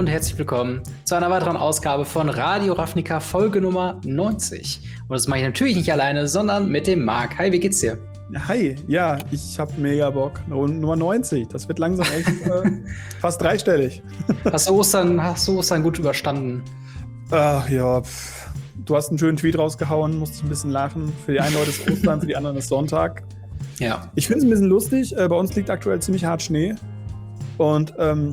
und herzlich willkommen zu einer weiteren Ausgabe von Radio Ravnica Folge Nummer 90. Und das mache ich natürlich nicht alleine, sondern mit dem Marc. Hi, wie geht's dir? Hi, ja, ich hab mega Bock. Nummer 90, das wird langsam echt fast dreistellig. Hast du Ostern gut überstanden? Ach ja, du hast einen schönen Tweet rausgehauen, musste ich ein bisschen lachen. Für die einen Leute ist Ostern, für die anderen ist Sonntag. Ja. Ich finde es ein bisschen lustig, bei uns liegt aktuell ziemlich hart Schnee. Und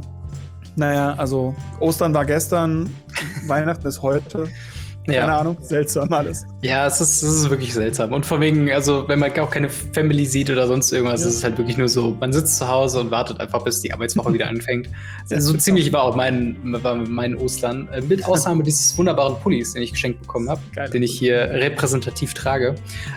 naja, also Ostern war gestern, Weihnachten ist heute. Keine Ahnung, seltsam alles. Ja, es ist wirklich seltsam. Und vor wegen, also wenn man auch keine Family sieht oder sonst irgendwas, ist es halt wirklich nur so, man sitzt zu Hause und wartet einfach, bis die Arbeitswoche wieder anfängt. So ziemlich war auch mein Ostern. Mit Ausnahme dieses wunderbaren Pullis, den ich geschenkt bekommen habe, den ich hier repräsentativ trage.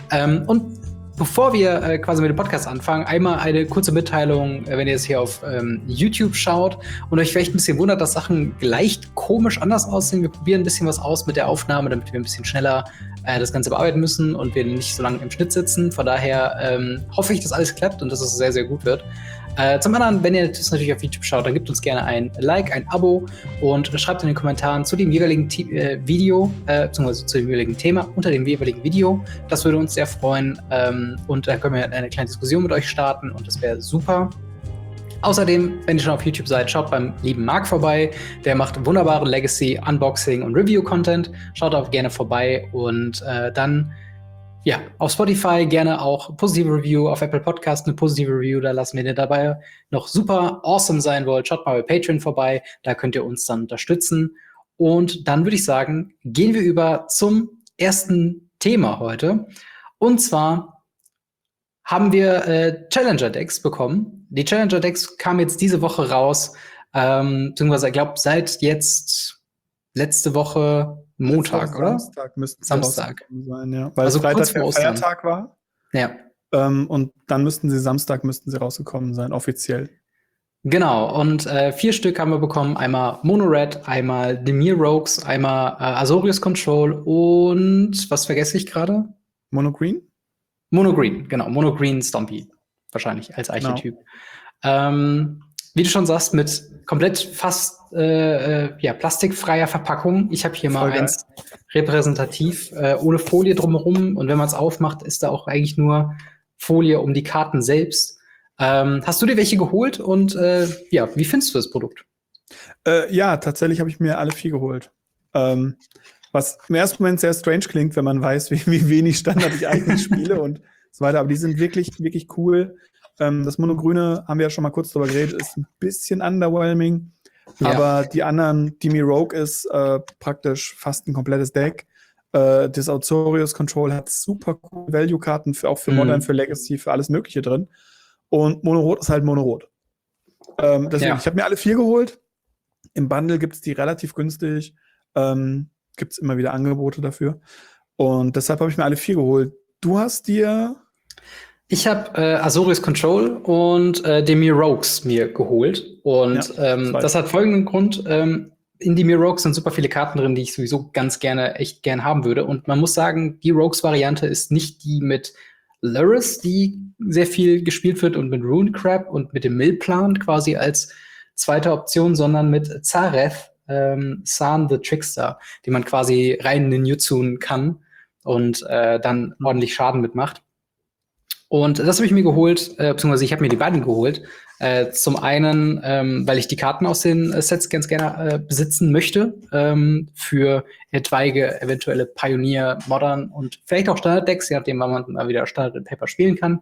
Und bevor wir quasi mit dem Podcast anfangen, einmal eine kurze Mitteilung, wenn ihr es hier auf YouTube schaut und euch vielleicht ein bisschen wundert, dass Sachen leicht komisch anders aussehen. Wir probieren ein bisschen was aus mit der Aufnahme, damit wir ein bisschen schneller das Ganze bearbeiten müssen und wir nicht so lange im Schnitt sitzen. Von daher hoffe ich, dass alles klappt und dass es sehr, sehr gut wird. Zum anderen, wenn ihr das natürlich auf YouTube schaut, dann gebt uns gerne ein Like, ein Abo und schreibt in den Kommentaren zu dem jeweiligen Video, beziehungsweise zu dem jeweiligen Thema unter dem jeweiligen Video. Das würde uns sehr freuen und dann können wir eine kleine Diskussion mit euch starten und das wäre super. Außerdem, wenn ihr schon auf YouTube seid, schaut beim lieben Marc vorbei. Der macht wunderbaren Legacy, Unboxing und Review-Content. Schaut auch gerne vorbei und dann ja, auf Spotify gerne auch positive Review, auf Apple Podcast eine positive Review da lassen. Wenn ihr dabei noch super awesome sein wollt, schaut mal bei Patreon vorbei, da könnt ihr uns dann unterstützen. Und dann würde ich sagen, gehen wir über zum ersten Thema heute. Und zwar haben wir Challenger-Decks bekommen. Die Challenger-Decks kamen jetzt diese Woche raus, beziehungsweise ich glaube seit jetzt letzte Woche Montag, oder? Samstag müssten sie Samstag sein, ja. Weil also Freitag der Feiertag war. Ja. Und dann Samstag müssten sie rausgekommen sein, offiziell. Genau, und 4 Stück haben wir bekommen. Einmal Mono Red, einmal Dimir Rogues, einmal Azorius Control und was vergesse ich gerade? Mono Green? Mono Green, genau. Mono Green Stompy, wahrscheinlich als Archetyp. Genau. Wie du schon sagst, mit komplett fast plastikfreier Verpackung. Ich habe hier mal eins repräsentativ, ohne Folie drumherum. Und wenn man es aufmacht, ist da auch eigentlich nur Folie um die Karten selbst. Hast du dir welche geholt? Und wie findest du das Produkt? Ja, tatsächlich habe ich mir alle 4 geholt. Was im ersten Moment sehr strange klingt, wenn man weiß, wie wenig Standard ich eigentlich spiele und so weiter. Aber die sind wirklich, wirklich cool. Das Monogrüne, haben wir ja schon mal kurz drüber geredet, ist ein bisschen underwhelming. Ja. Aber die anderen, Dimir Rogue ist praktisch fast ein komplettes Deck. Das Azorius Control hat super coole Value-Karten, auch für Modern, für Legacy, für alles Mögliche drin. Und Monorot ist halt Monorot. Deswegen, ich habe mir alle 4 geholt. Im Bundle gibt es die relativ günstig. Gibt es immer wieder Angebote dafür. Und deshalb habe ich mir alle 4 geholt. Du hast dir... Ich habe Azorius Control und Dimir Rogues mir geholt. Und das hat folgenden Grund. In Dimir Rogues sind super viele Karten drin, die ich sowieso echt gern haben würde. Und man muss sagen, die Rogues-Variante ist nicht die mit Lurrus, die sehr viel gespielt wird, und mit Runecrab und mit dem Millplan quasi als zweite Option, sondern mit Zareth, San the Trickster, die man quasi rein ninjutsun kann und dann ordentlich Schaden mitmacht. Und das habe ich mir geholt, beziehungsweise ich habe mir die beiden geholt. Zum einen, weil ich die Karten aus den Sets ganz gerne besitzen möchte, für etwaige eventuelle Pioneer, Modern und vielleicht auch Standard-Decks, je nachdem, wann man mal wieder Standard in Paper spielen kann.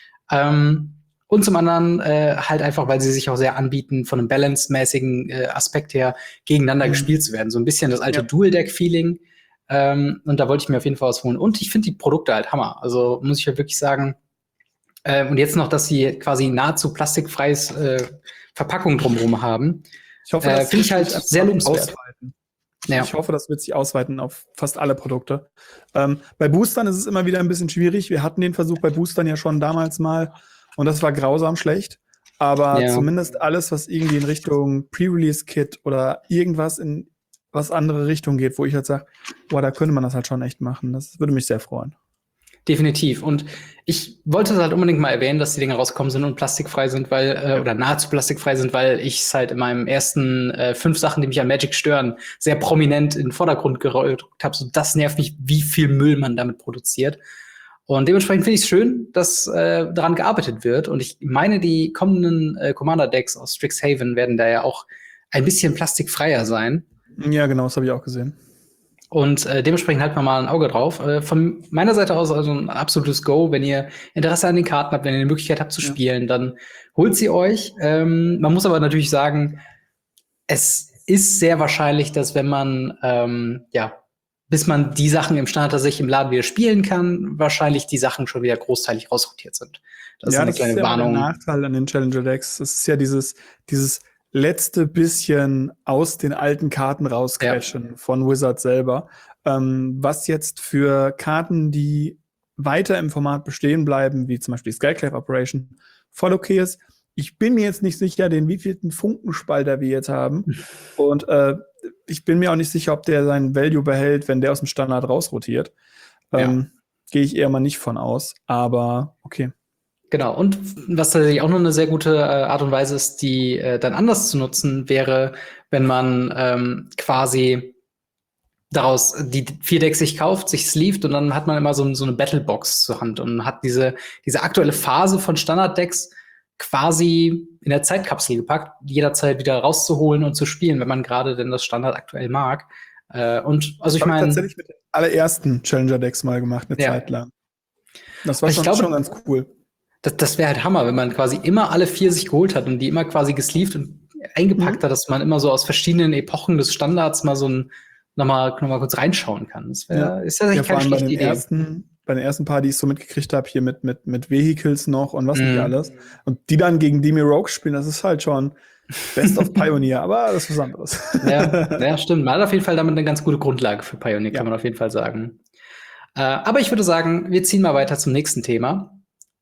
Und zum anderen halt einfach, weil sie sich auch sehr anbieten, von einem balance-mäßigen Aspekt her gegeneinander gespielt zu werden. So ein bisschen das alte Dual-Deck-Feeling. Und da wollte ich mir auf jeden Fall was holen. Und ich finde die Produkte halt Hammer. Also muss ich halt wirklich sagen. Und jetzt noch, dass sie quasi nahezu plastikfreies Verpackung drumherum haben. Ich hoffe, das finde ich halt sehr lobenswert. Ja. Ich hoffe, das wird sich ausweiten auf fast alle Produkte. Bei Boostern ist es immer wieder ein bisschen schwierig. Wir hatten den Versuch bei Boostern ja schon damals mal und das war grausam schlecht. Aber zumindest alles, was irgendwie in Richtung Pre-Release-Kit oder irgendwas in was andere Richtung geht, wo ich halt sage, boah, da könnte man das halt schon echt machen. Das würde mich sehr freuen. definitiv. Und ich wollte halt unbedingt mal erwähnen, dass die Dinger rausgekommen sind und plastikfrei sind, weil, oder nahezu plastikfrei sind, weil ich es halt in meinem ersten 5 Sachen, die mich an Magic stören, sehr prominent in den Vordergrund gerückt habe. So, das nervt mich, wie viel Müll man damit produziert. Und dementsprechend finde ich es schön, dass daran gearbeitet wird. Und ich meine, die kommenden Commander-Decks aus Strixhaven werden da ja auch ein bisschen plastikfreier sein. Ja, genau, das habe ich auch gesehen. Und dementsprechend halten wir mal ein Auge drauf. Von meiner Seite aus also ein absolutes Go. Wenn ihr Interesse an den Karten habt, wenn ihr die Möglichkeit habt zu spielen, dann holt sie euch. Man muss aber natürlich sagen, es ist sehr wahrscheinlich, dass wenn man, bis man die Sachen im Standard tatsächlich im Laden wieder spielen kann, wahrscheinlich die Sachen schon wieder großteilig rausrotiert sind. Das ist eine kleine Warnung. Der Nachteil an den Challenger-Decks. Das ist ja dieses letzte bisschen aus den alten Karten rausquetschen von Wizard selber. Was jetzt für Karten, die weiter im Format bestehen bleiben, wie zum Beispiel die Skyclave Operation, voll okay ist. Ich bin mir jetzt nicht sicher, den wievielten Funkenspalter wir jetzt haben. Und ich bin mir auch nicht sicher, ob der seinen Value behält, wenn der aus dem Standard rausrotiert. Gehe ich eher mal nicht von aus. Aber okay. Genau, und was tatsächlich auch noch eine sehr gute Art und Weise ist, die dann anders zu nutzen, wäre, wenn man quasi daraus die 4 Decks sich kauft, sich sleeved und dann hat man immer so eine Battlebox zur Hand und hat diese aktuelle Phase von Standard-Decks quasi in der Zeitkapsel gepackt, jederzeit wieder rauszuholen und zu spielen, wenn man gerade denn das Standard aktuell mag. Und also ich meine, tatsächlich mit den allerersten Challenger-Decks mal gemacht, eine Zeit lang. Das war schon ganz cool. Das wäre halt Hammer, wenn man quasi immer alle 4 sich geholt hat und die immer quasi gesleeved und eingepackt hat, dass man immer so aus verschiedenen Epochen des Standards mal noch mal kurz reinschauen kann. Das ist ja echt keine schlechte Idee. Bei den ersten paar, die ich so mitgekriegt habe, hier mit Vehicles noch und was nicht alles. Und die dann gegen Demi Rogue spielen, das ist halt schon Best of Pioneer, aber das ist was anderes. Ja, stimmt. Man hat auf jeden Fall damit eine ganz gute Grundlage für Pioneer, kann man auf jeden Fall sagen. Aber ich würde sagen, wir ziehen mal weiter zum nächsten Thema.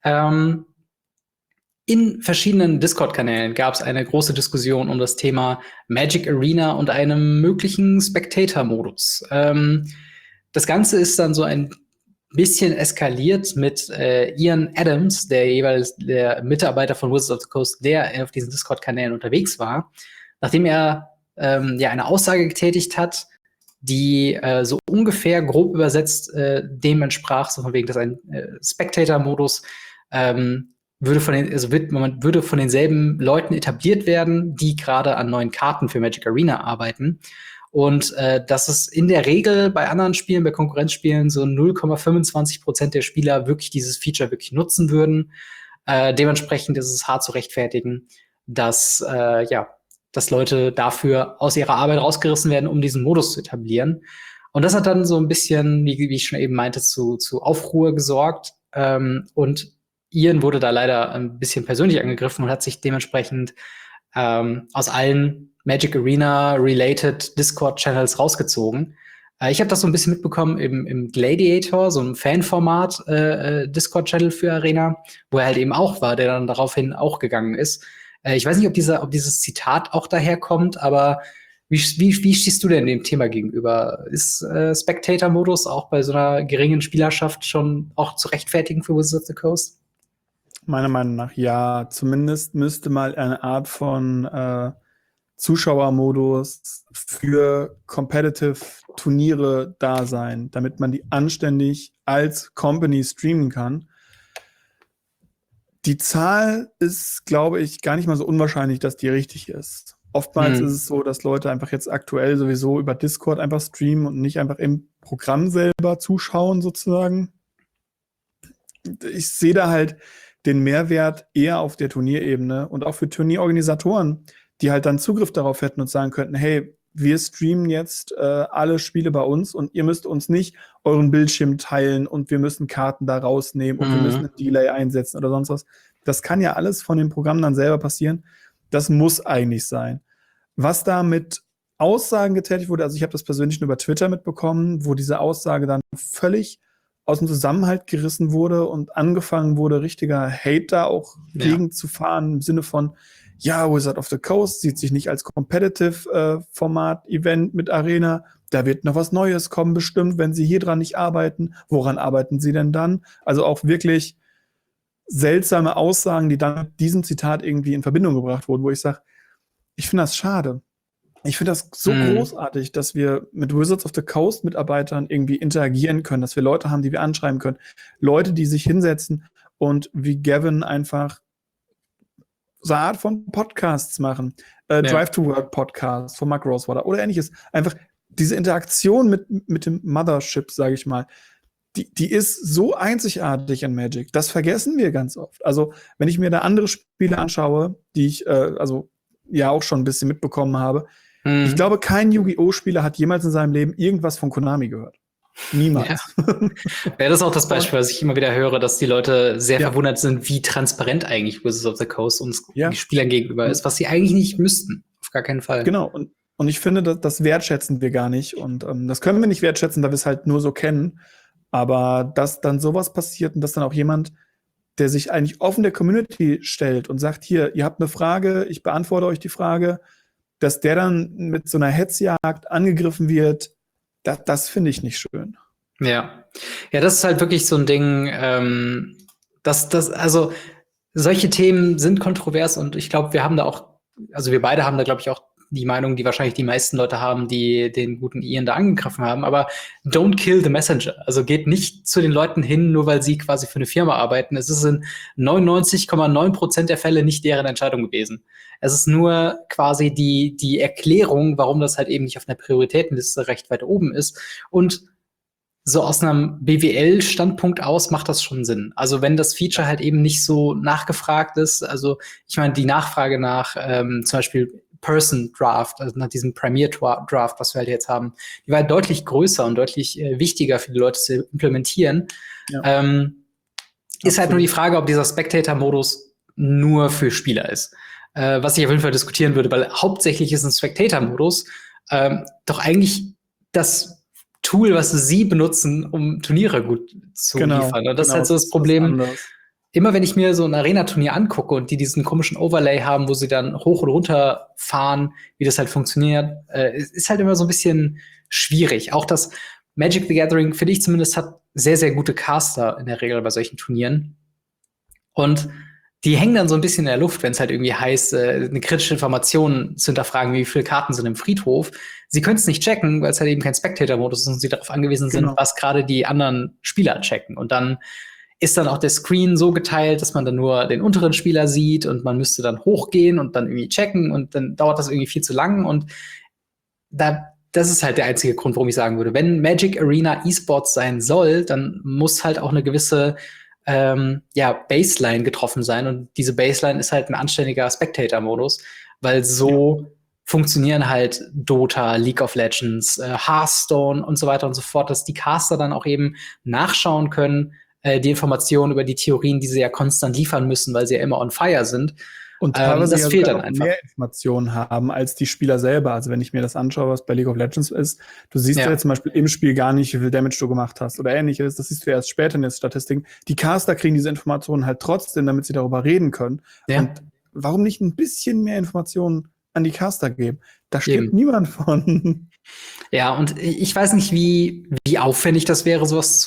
In verschiedenen Discord-Kanälen gab es eine große Diskussion um das Thema Magic Arena und einem möglichen Spectator-Modus. Das Ganze ist dann so ein bisschen eskaliert mit Ian Adams, der jeweils der Mitarbeiter von Wizards of the Coast, der auf diesen Discord-Kanälen unterwegs war, nachdem er eine Aussage getätigt hat, die so ungefähr grob übersetzt dem entsprach, so von wegen, dass ein Spectator-Modus würde von denselben Leuten etabliert werden, die gerade an neuen Karten für Magic Arena arbeiten. Und dass es in der Regel bei anderen Spielen, bei Konkurrenzspielen, so 0,25% der Spieler wirklich dieses Feature wirklich nutzen würden. Dementsprechend ist es hart zu rechtfertigen, dass Leute dafür aus ihrer Arbeit rausgerissen werden, um diesen Modus zu etablieren. Und das hat dann so ein bisschen, wie ich schon eben meinte, zu Aufruhr gesorgt. Und Ian wurde da leider ein bisschen persönlich angegriffen und hat sich dementsprechend aus allen Magic Arena-related Discord-Channels rausgezogen. Ich habe das so ein bisschen mitbekommen im Gladiator, so einem Fanformat Discord-Channel für Arena, wo er halt eben auch war, der dann daraufhin auch gegangen ist. Ich weiß nicht, ob dieses Zitat auch daherkommt, aber wie stehst du denn dem Thema gegenüber? Ist Spectator-Modus auch bei so einer geringen Spielerschaft schon auch zu rechtfertigen für Wizards of the Coast? Meiner Meinung nach ja. Zumindest müsste mal eine Art von Zuschauermodus für Competitive-Turniere da sein, damit man die anständig als Company streamen kann. Die Zahl ist, glaube ich, gar nicht mal so unwahrscheinlich, dass die richtig ist. Oftmals ist es so, dass Leute einfach jetzt aktuell sowieso über Discord einfach streamen und nicht einfach im Programm selber zuschauen, sozusagen. Ich sehe da halt den Mehrwert eher auf der Turnierebene und auch für Turnierorganisatoren, die halt dann Zugriff darauf hätten und sagen könnten, hey, wir streamen jetzt alle Spiele bei uns und ihr müsst uns nicht euren Bildschirm teilen und wir müssen Karten da rausnehmen und wir müssen einen Delay einsetzen oder sonst was. Das kann ja alles von dem Programm dann selber passieren. Das muss eigentlich sein. Was da mit Aussagen getätigt wurde, also ich habe das persönlich nur über Twitter mitbekommen, wo diese Aussage dann völlig aus dem Zusammenhalt gerissen wurde und angefangen wurde, richtiger Hate da auch gegen zu fahren, im Sinne von, ja, Wizard of the Coast sieht sich nicht als Competitive-Format-Event mit Arena, da wird noch was Neues kommen, bestimmt, wenn sie hier dran nicht arbeiten. Woran arbeiten sie denn dann? Also auch wirklich seltsame Aussagen, die dann mit diesem Zitat irgendwie in Verbindung gebracht wurden, wo ich sage, ich finde das schade. Ich finde das so großartig, dass wir mit Wizards of the Coast Mitarbeitern irgendwie interagieren können, dass wir Leute haben, die wir anschreiben können. Leute, die sich hinsetzen und wie Gavin einfach so eine Art von Podcasts machen. Drive-to-Work-Podcast von Mark Rosewater oder ähnliches. Einfach diese Interaktion mit dem Mothership, sage ich mal, die ist so einzigartig in Magic. Das vergessen wir ganz oft. Also, wenn ich mir da andere Spiele anschaue, die ich ja auch schon ein bisschen mitbekommen habe, ich glaube, kein Yu-Gi-Oh! Spieler hat jemals in seinem Leben irgendwas von Konami gehört. Niemals. Ja, das ist auch das Beispiel, was ich immer wieder höre, dass die Leute sehr verwundert sind, wie transparent eigentlich Wizards of the Coast uns den Spielern gegenüber ist, was sie eigentlich nicht müssten. Auf gar keinen Fall. Genau. Und ich finde, das wertschätzen wir gar nicht. Und das können wir nicht wertschätzen, da wir es halt nur so kennen. Aber dass dann sowas passiert und dass dann auch jemand, der sich eigentlich offen der Community stellt und sagt, hier, ihr habt eine Frage, ich beantworte euch die Frage, dass der dann mit so einer Hetzjagd angegriffen wird, das finde ich nicht schön. Ja. Ja, das ist halt wirklich so ein Ding, also solche Themen sind kontrovers und ich glaube, wir beide haben da, glaube ich, auch die Meinung, die wahrscheinlich die meisten Leute haben, die den guten Ian da angegriffen haben, aber don't kill the messenger. Also geht nicht zu den Leuten hin, nur weil sie quasi für eine Firma arbeiten. Es ist in 99,9% der Fälle nicht deren Entscheidung gewesen. Es ist nur quasi die Erklärung, warum das halt eben nicht auf einer Prioritätenliste recht weit oben ist. Und so aus einem BWL-Standpunkt aus macht das schon Sinn. Also wenn das Feature halt eben nicht so nachgefragt ist, also ich meine, die Nachfrage nach zum Beispiel Person Draft, also nach diesem Premier Draft, was wir halt jetzt haben, die war halt deutlich größer und deutlich wichtiger für die Leute zu implementieren. Ja. Ist halt nur die Frage, ob dieser Spectator-Modus nur für Spieler ist. Was ich auf jeden Fall diskutieren würde, weil hauptsächlich ist ein Spectator-Modus doch eigentlich das Tool, was sie benutzen, um Turniere gut zu liefern. Und das ist halt so das Problem. Immer wenn ich mir so ein Arena-Turnier angucke und die diesen komischen Overlay haben, wo sie dann hoch und runter fahren, wie das halt funktioniert, ist halt immer so ein bisschen schwierig. Auch das Magic the Gathering, finde ich zumindest, hat sehr, sehr gute Caster in der Regel bei solchen Turnieren. Und die hängen dann so ein bisschen in der Luft, wenn es halt irgendwie heißt, eine kritische Information zu hinterfragen, wie viele Karten sind im Friedhof. Sie können es nicht checken, weil es halt eben kein Spectator-Modus ist und sie darauf angewiesen sind, was gerade die anderen Spieler checken. Und dann ist dann auch der Screen so geteilt, dass man dann nur den unteren Spieler sieht und man müsste dann hochgehen und dann irgendwie checken und dann dauert das irgendwie viel zu lang und das ist halt der einzige Grund, warum ich sagen würde, wenn Magic Arena E-Sports sein soll, dann muss halt auch eine gewisse Baseline getroffen sein und diese Baseline ist halt ein anständiger Spectator-Modus, weil so funktionieren halt Dota, League of Legends, Hearthstone und so weiter und so fort, dass die Caster dann auch eben nachschauen können, die Informationen über die Theorien, die sie ja konstant liefern müssen, weil sie ja immer on fire sind. Und teilweise das fehlt dann einfach. Mehr Informationen haben als die Spieler selber. Also wenn ich mir das anschaue, was bei League of Legends ist, du siehst ja zum Beispiel im Spiel gar nicht, wie viel Damage du gemacht hast oder ähnliches. Das siehst du erst später in den Statistiken. Die Caster kriegen diese Informationen halt trotzdem, damit sie darüber reden können. Ja. Und warum nicht ein bisschen mehr Informationen an die Caster geben? Da stirbt niemand von. Ja, und ich weiß nicht, wie aufwendig das wäre, sowas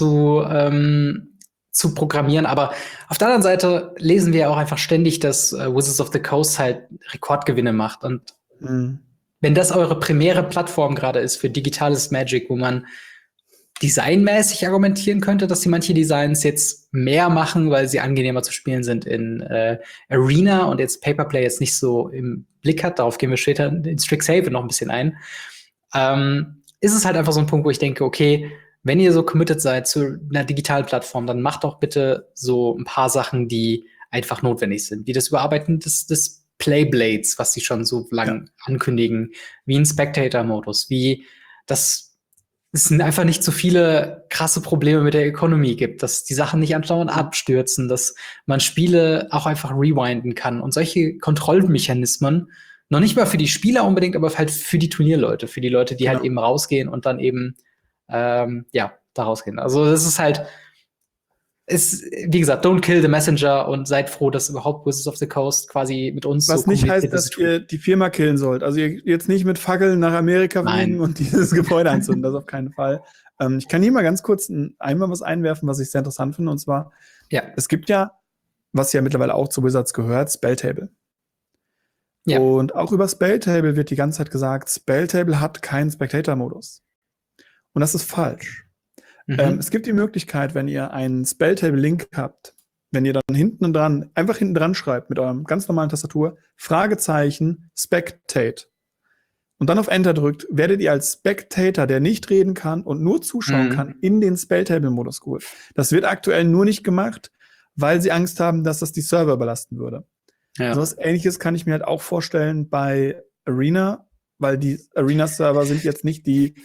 zu programmieren, aber auf der anderen Seite lesen wir ja auch einfach ständig, dass Wizards of the Coast halt Rekordgewinne macht und wenn das eure primäre Plattform gerade ist für digitales Magic, wo man designmäßig argumentieren könnte, dass sie manche Designs jetzt mehr machen, weil sie angenehmer zu spielen sind in Arena und jetzt Paperplay jetzt nicht so im Blick hat, darauf gehen wir später in Strixhaven noch ein bisschen ein, ist es halt einfach so ein Punkt, wo ich denke, okay, wenn ihr so committed seid zu einer digitalen Plattform, dann macht doch bitte so ein paar Sachen, die einfach notwendig sind. Wie das Überarbeiten des Playblades, was sie schon so lange ankündigen, wie ein Spectator-Modus, wie das es einfach nicht so viele krasse Probleme mit der Economy gibt, dass die Sachen nicht andauernd abstürzen, dass man Spiele auch einfach rewinden kann. Und solche Kontrollmechanismen, noch nicht mal für die Spieler unbedingt, aber halt für die Turnierleute, für die Leute, die halt eben rausgehen und dann eben da rausgehen. Also das ist halt wie gesagt, don't kill the messenger und seid froh, dass überhaupt Wizards of the Coast quasi mit uns Was so nicht heißt, kommuniziert, dass ihr die Firma killen sollt. Also ihr jetzt nicht mit Fackeln nach Amerika fliegen Nein. und dieses Gebäude anzünden, das auf keinen Fall. Ich kann hier mal ganz kurz einmal was einwerfen, was ich sehr interessant finde, und zwar, Ja. es gibt ja, was ja mittlerweile auch zu Wizards gehört, Spelltable. Ja. Und auch über Spelltable wird die ganze Zeit gesagt, Spelltable hat keinen Spectator-Modus. Und das ist falsch. Es gibt die Möglichkeit, wenn ihr einen Spelltable-Link habt, wenn ihr dann einfach hinten dran schreibt mit eurem ganz normalen Tastatur, Fragezeichen, Spectate. Und dann auf Enter drückt, werdet ihr als Spectator, der nicht reden kann und nur zuschauen kann, in den Spelltable-Modus geholt. Das wird aktuell nur nicht gemacht, weil sie Angst haben, dass das die Server belasten würde. Ja. So was Ähnliches kann ich mir halt auch vorstellen bei Arena, weil die Arena-Server sind jetzt nicht die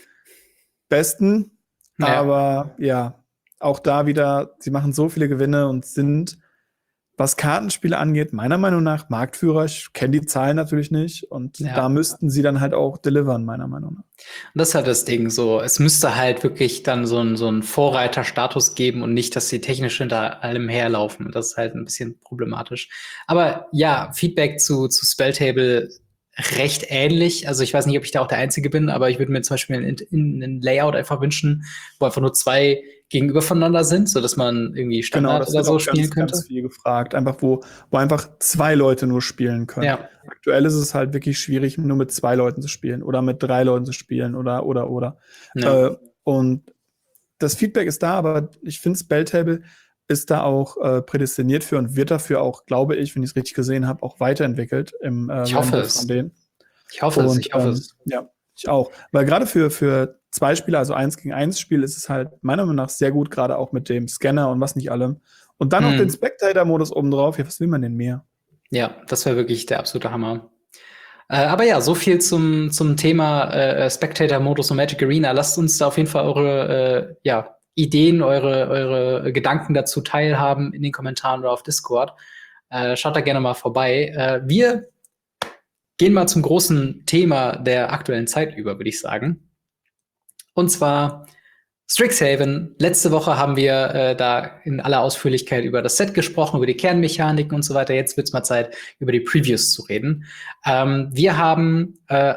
besten. Ja. Aber ja, auch da wieder, sie machen so viele Gewinne und sind, was Kartenspiele angeht, meiner Meinung nach Marktführer. Ich kenne die Zahlen natürlich nicht und da müssten sie dann halt auch delivern, meiner Meinung nach. Und das ist halt das Ding so, es müsste halt wirklich dann so einen Vorreiterstatus geben und nicht, dass sie technisch hinter allem herlaufen. Das ist halt ein bisschen problematisch. Aber ja, Feedback zu Spelltable recht ähnlich. Also ich weiß nicht, ob ich da auch der Einzige bin, aber ich würde mir zum Beispiel ein Layout einfach wünschen, wo einfach nur 2 gegenüber voneinander sind, sodass man irgendwie Standard oder so spielen könnte. Ganz viel gefragt. Einfach, wo einfach 2 Leute nur spielen können. Ja. Aktuell ist es halt wirklich schwierig, nur mit 2 Leuten zu spielen oder mit 3 Leuten zu spielen oder. Ja. Und das Feedback ist da, aber ich finde, Spelltable ist da auch prädestiniert für und wird dafür auch, glaube ich, wenn ich es richtig gesehen habe, auch weiterentwickelt. Ich hoffe es. Ich hoffe es. Ja, ich auch. Weil gerade für 2 Spieler, also 1 gegen 1 Spiel, ist es halt meiner Meinung nach sehr gut, gerade auch mit dem Scanner und was nicht allem. Und dann noch den Spectator-Modus obendrauf. Ja, was will man denn mehr? Ja, das wäre wirklich der absolute Hammer. Aber ja, so viel zum Thema Spectator-Modus und Magic Arena. Lasst uns da auf jeden Fall eure Ideen, eure Gedanken dazu teilhaben in den Kommentaren oder auf Discord. Schaut da gerne mal vorbei. Wir gehen mal zum großen Thema der aktuellen Zeit über, würde ich sagen. Und zwar Strixhaven. Letzte Woche haben wir da in aller Ausführlichkeit über das Set gesprochen, über die Kernmechaniken und so weiter. Jetzt wird's mal Zeit, über die Previews zu reden. Wir haben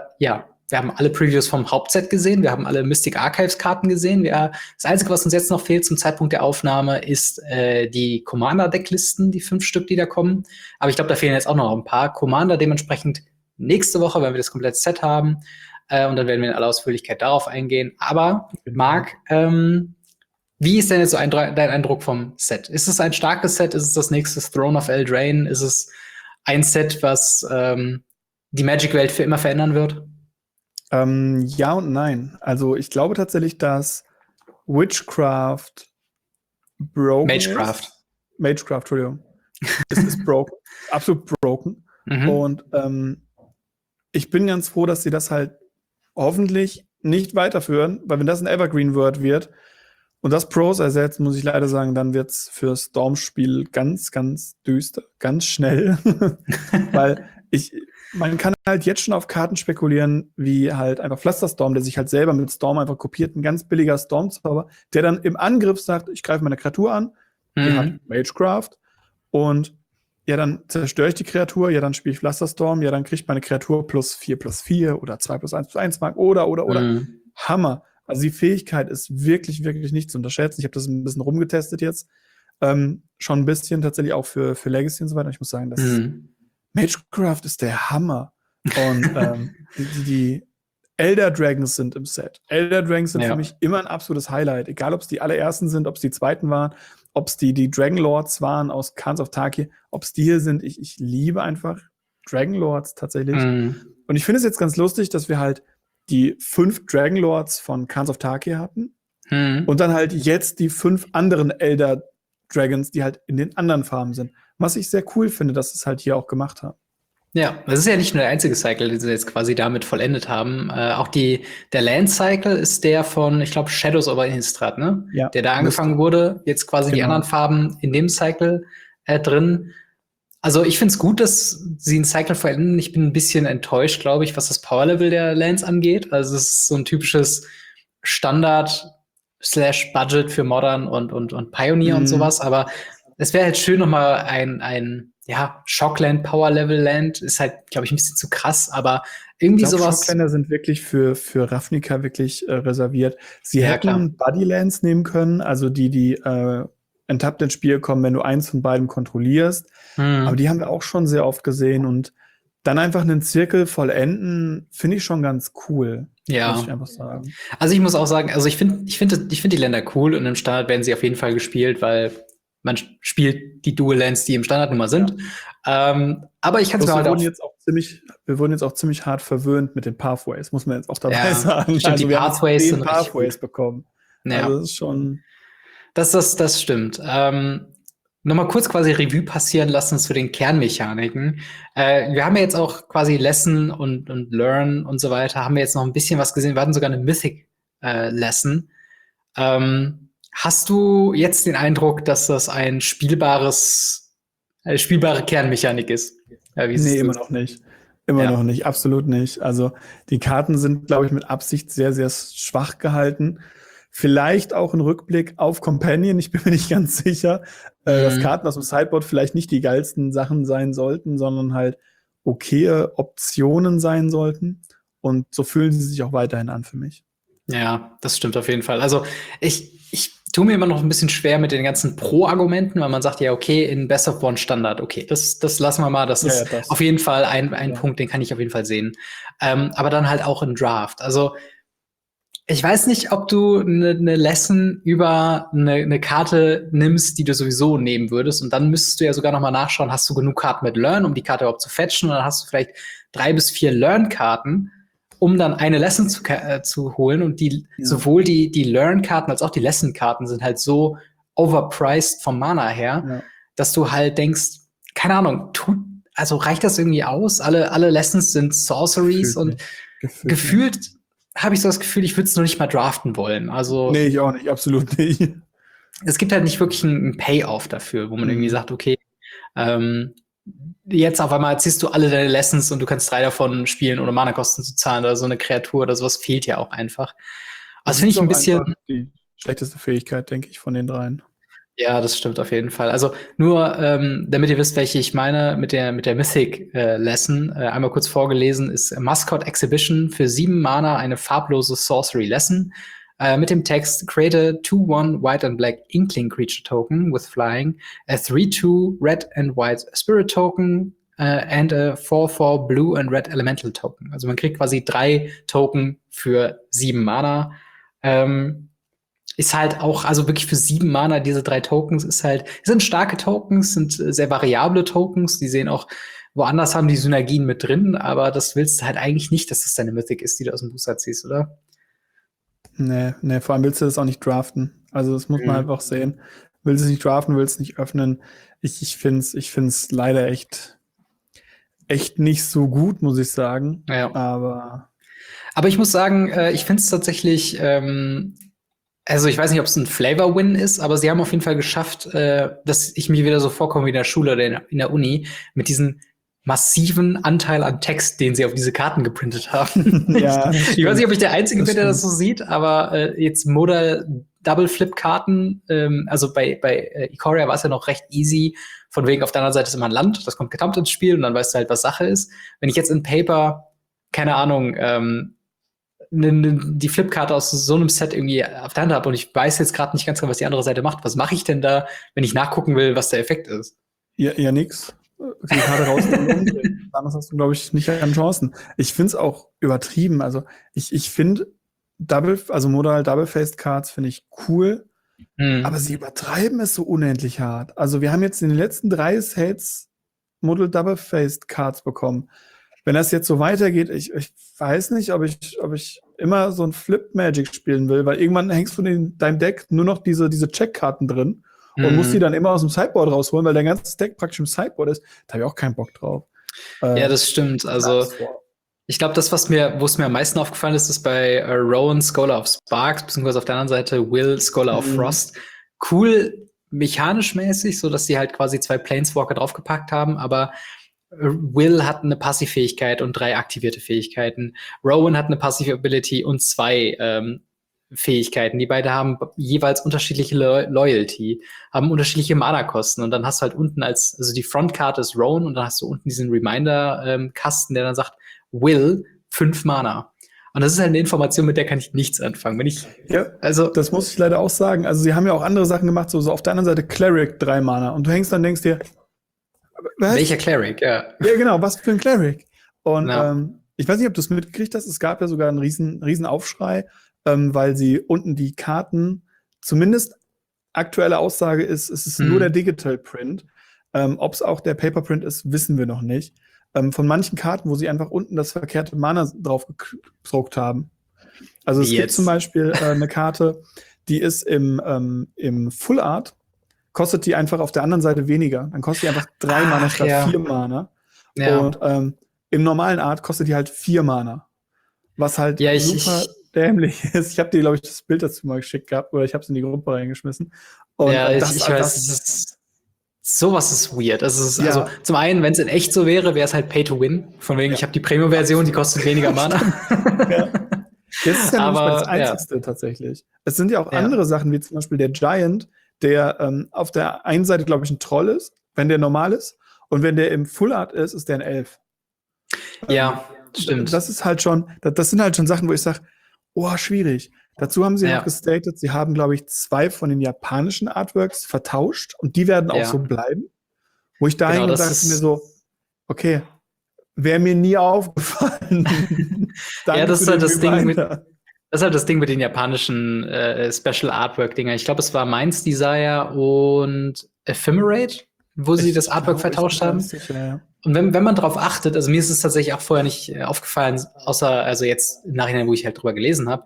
alle Previews vom Hauptset gesehen. Wir haben alle Mystic Archives Karten gesehen. Das Einzige, was uns jetzt noch fehlt zum Zeitpunkt der Aufnahme, ist die Commander-Decklisten, die 5 Stück, die da kommen. Aber ich glaube, da fehlen jetzt auch noch ein paar. Commander dementsprechend nächste Woche, wenn wir das komplette Set haben. Und dann werden wir in aller Ausführlichkeit darauf eingehen. Aber, Marc, wie ist denn jetzt so dein Eindruck vom Set? Ist es ein starkes Set? Ist es das nächste Throne of Eldraine? Ist es ein Set, was die Magic-Welt für immer verändern wird? Ja und nein. Also ich glaube tatsächlich, dass Witchcraft broken Magecraft. ist. Magecraft, Entschuldigung. Es ist broken. Absolut broken. Und ich bin ganz froh, dass sie das halt hoffentlich nicht weiterführen, weil wenn das ein Evergreen-Word wird und das Pros ersetzt, muss ich leider sagen, dann wird's für Storm-Spiel ganz, ganz düster, ganz schnell. Weil man kann halt jetzt schon auf Karten spekulieren, wie halt einfach Pflasterstorm, der sich halt selber mit Storm einfach kopiert, ein ganz billiger Storm-Zauber, der dann im Angriff sagt, ich greife meine Kreatur an, die hat Magecraft und ja, dann zerstöre ich die Kreatur, ja, dann spiele ich Pflasterstorm, ja, dann kriegt meine Kreatur +4/+4 oder 2+1/1 Mark oder. Hammer. Also die Fähigkeit ist wirklich, wirklich nicht zu unterschätzen. Ich habe das ein bisschen rumgetestet jetzt. Schon ein bisschen tatsächlich auch für Legacy und so weiter. Ich muss sagen, dass Magecraft ist der Hammer. Und die Elder Dragons sind im Set. Elder Dragons sind für mich immer ein absolutes Highlight. Egal, ob es die allerersten sind, ob es die zweiten waren, ob es die Dragonlords waren aus Khans of Tarkir, ob es die hier sind. Ich liebe einfach Dragonlords tatsächlich. Und ich finde es jetzt ganz lustig, dass wir halt die 5 Dragonlords von Khans of Tarkir hatten und dann halt jetzt die 5 anderen Elder Dragons, die halt in den anderen Farben sind. Was ich sehr cool finde, dass es halt hier auch gemacht haben. Ja, das ist ja nicht nur der einzige Cycle, den sie jetzt quasi damit vollendet haben. Auch der Land-Cycle ist der von, ich glaube, Shadows over Innistrad, ne? Ja, der da angefangen wurde. Jetzt quasi die anderen Farben in dem Cycle drin. Also ich finde es gut, dass sie einen Cycle vollenden. Ich bin ein bisschen enttäuscht, glaube ich, was das Power-Level der Lands angeht. Also es ist so ein typisches Standard Budget für Modern und Pioneer und sowas, aber es wäre halt schön, nochmal ein Shockland, Power-Level-Land, ist halt, glaube ich, ein bisschen zu krass, aber irgendwie Ich glaube, sowas. Shockländer sind wirklich für Ravnica wirklich reserviert. Sie Ja, hätten Buddylands nehmen können, also die enttappt ins Spiel kommen, wenn du eins von beiden kontrollierst. Aber die haben wir auch schon sehr oft gesehen und dann einfach einen Zirkel vollenden, finde ich schon ganz cool. Ja. Muss ich einfach sagen. Also ich muss auch sagen, also ich finde die Länder cool und im Standard werden sie auf jeden Fall gespielt, weil man spielt die Dual Lands, die im Standard nun mal sind. Aber ich kann es mir halt auch. Wir wurden jetzt auch ziemlich hart verwöhnt mit den Pathways, muss man jetzt auch dabei sagen. Stimmt, also die wir Pathways haben sind 10 Pathways bekommen. Ja. Also das ist schon. Das stimmt. Nochmal kurz quasi Revue passieren lassen zu den Kernmechaniken. Wir haben ja jetzt auch quasi Lesson und Learn und so weiter, haben wir jetzt noch ein bisschen was gesehen. Wir hatten sogar eine Mythic Lesson. Hast du jetzt den Eindruck, dass das eine spielbare Kernmechanik ist? Nee, immer noch nicht. Immer noch nicht, absolut nicht. Also die Karten sind, glaube ich, mit Absicht sehr, sehr schwach gehalten. Vielleicht auch ein Rückblick auf Companion, ich bin mir nicht ganz sicher, dass Karten aus dem Sideboard vielleicht nicht die geilsten Sachen sein sollten, sondern halt okaye Optionen sein sollten. Und so fühlen sie sich auch weiterhin an für mich. Ja, das stimmt auf jeden Fall. Also ich tue mir immer noch ein bisschen schwer mit den ganzen Pro-Argumenten, weil man sagt ja, okay, in Best of One Standard, okay, das lassen wir mal, das ist auf jeden Fall ein Punkt, den kann ich auf jeden Fall sehen. Aber dann halt auch in Draft. Also ich weiß nicht, ob du eine Lesson über eine Karte nimmst, die du sowieso nehmen würdest. Und dann müsstest du ja sogar noch mal nachschauen, hast du genug Karten mit Learn, um die Karte überhaupt zu fetchen? Und dann hast du vielleicht 3 bis 4 Learn-Karten, um dann eine Lesson zu holen. Und sowohl die Learn-Karten als auch die Lesson-Karten sind halt so overpriced vom Mana her, dass du halt denkst, keine Ahnung, also reicht das irgendwie aus? Alle Lessons sind Sorceries und gefühlt habe ich so das Gefühl, ich würde es noch nicht mal draften wollen. Also nee, ich auch nicht, absolut nicht. Es gibt halt nicht wirklich einen Payoff dafür, wo man irgendwie sagt, okay, jetzt auf einmal ziehst du alle deine Lessons und du kannst 3 davon spielen, ohne Mana-Kosten zu zahlen oder so eine Kreatur oder sowas fehlt ja auch einfach. Also finde ich ein bisschen die schlechteste Fähigkeit, denke ich, von den 3. Ja, das stimmt auf jeden Fall. Also nur, damit ihr wisst, welche ich meine, mit der Mythic Lesson, einmal kurz vorgelesen, ist Mascot Exhibition für 7 Mana eine farblose Sorcery Lesson mit dem Text Create a 2/1 White and Black Inkling Creature Token with Flying, a 3/2 Red and White Spirit Token and a 4/4 Blue and Red Elemental Token. Also man kriegt quasi 3 Token für 7 Mana. Ist halt auch, also wirklich für 7 Mana, diese 3 Tokens, sind starke Tokens, sind sehr variable Tokens, die sehen auch, woanders haben die Synergien mit drin, aber das willst du halt eigentlich nicht, dass das deine Mythic ist, die du aus dem Booster ziehst, oder? Nee, vor allem willst du das auch nicht draften. Also das muss man einfach sehen. Willst du es nicht draften, willst du es nicht öffnen. Ich find's leider echt nicht so gut, muss ich sagen. Ja. Aber ich muss sagen, ich finde es tatsächlich also ich weiß nicht, ob es ein Flavor-Win ist, aber sie haben auf jeden Fall geschafft, dass ich mir wieder so vorkomme wie in der Schule oder in der Uni, mit diesem massiven Anteil an Text, den sie auf diese Karten geprintet haben. Ja, ich weiß nicht, ob ich der Einzige bin, der das so sieht, aber jetzt Modal Double-Flip-Karten, also bei Ikoria war es ja noch recht easy, von wegen auf der anderen Seite ist immer ein Land, das kommt getappt ins Spiel und dann weißt du halt, was Sache ist. Wenn ich jetzt in Paper, keine Ahnung, die Flipkarte aus so einem Set irgendwie auf der Hand habe und ich weiß jetzt gerade nicht ganz genau, was die andere Seite macht. Was mache ich denn da, wenn ich nachgucken will, was der Effekt ist? Ja, nix. Die Karte rausnehmen und umdrehen. Anders hast du, glaube ich, nicht an Chancen. Ich finde es auch übertrieben. Also ich finde Modal Double-Faced Cards finde ich cool, aber sie übertreiben es so unendlich hart. Also wir haben jetzt in den letzten 3 Sets Modal Double-Faced Cards bekommen. Wenn das jetzt so weitergeht, ich weiß nicht, ob ich immer so ein Flip-Magic spielen will, weil irgendwann hängst du in deinem Deck nur noch diese Check-Karten drin und musst die dann immer aus dem Sideboard rausholen, weil dein ganzes Deck praktisch im Sideboard ist. Da habe ich auch keinen Bock drauf. Ja, das stimmt. Also ich glaube, das, wo es mir am meisten aufgefallen ist, ist bei Rowan Scholar of Sparks, beziehungsweise auf der anderen Seite Will Scholar of Frost. Cool mechanisch mäßig, so dass sie halt quasi 2 Planeswalker draufgepackt haben, aber Will hat eine Passivfähigkeit und 3 aktivierte Fähigkeiten. Rowan hat eine Passive Ability und 2 Fähigkeiten. Die beide haben jeweils unterschiedliche Loyalty, haben unterschiedliche Mana-Kosten. Und dann hast du halt unten also die Frontkarte ist Roan und dann hast du unten diesen Reminder-Kasten, der dann sagt, Will, 5 Mana. Und das ist halt eine Information, mit der kann ich nichts anfangen. Das muss ich leider auch sagen. Also sie haben ja auch andere Sachen gemacht, so auf der anderen Seite Cleric 3 Mana. Und du hängst dann, denkst dir, was? Welcher Cleric, ja. Ja, genau, was für ein Cleric. Und ich weiß nicht, ob du es mitgekriegt hast, es gab ja sogar einen riesen Aufschrei, weil sie unten die Karten, zumindest aktuelle Aussage ist, es ist nur der Digital Print. Ob es auch der Paper Print ist, wissen wir noch nicht. Von manchen Karten, wo sie einfach unten das verkehrte Mana drauf gedruckt haben. Also es gibt zum Beispiel eine Karte, die ist im Full Art, kostet die einfach auf der anderen Seite weniger. Dann kostet die einfach 3 Mana statt 4 Mana. Ja. Und im normalen Art kostet die halt 4 Mana. Was halt super dämlich ist. Ich habe dir, glaube ich, das Bild dazu mal geschickt gehabt, oder ich habe es in die Gruppe reingeschmissen. Und ich weiß, sowas ist weird. Also zum einen, wenn es in echt so wäre es halt Pay to Win. Von wegen, ich habe die Premium-Version, die kostet weniger Mana. Das ist ja nicht mal das Einzigste tatsächlich. Es sind ja auch andere Sachen, wie zum Beispiel der Giant, der auf der einen Seite, glaube ich, ein Troll ist, wenn der normal ist. Und wenn der im Full Art ist, ist der ein Elf. Ja, stimmt. Das ist halt schon, das sind halt schon Sachen, wo ich sage, schwierig. Dazu haben sie noch gestatet, sie haben, glaube ich, 2 von den japanischen Artworks vertauscht und die werden auch so bleiben. Wo ich dahin gesagt mir so, okay, wäre mir nie aufgefallen. Das ist halt das Ding mit den japanischen Special Artwork-Dinger. Ich glaube, es war Minds Desire und Ephemerate, wo sie das Artwork vertauscht haben. Sicher, Und wenn man darauf achtet, also mir ist es tatsächlich auch vorher nicht aufgefallen, außer also jetzt im Nachhinein, wo ich halt drüber gelesen habe.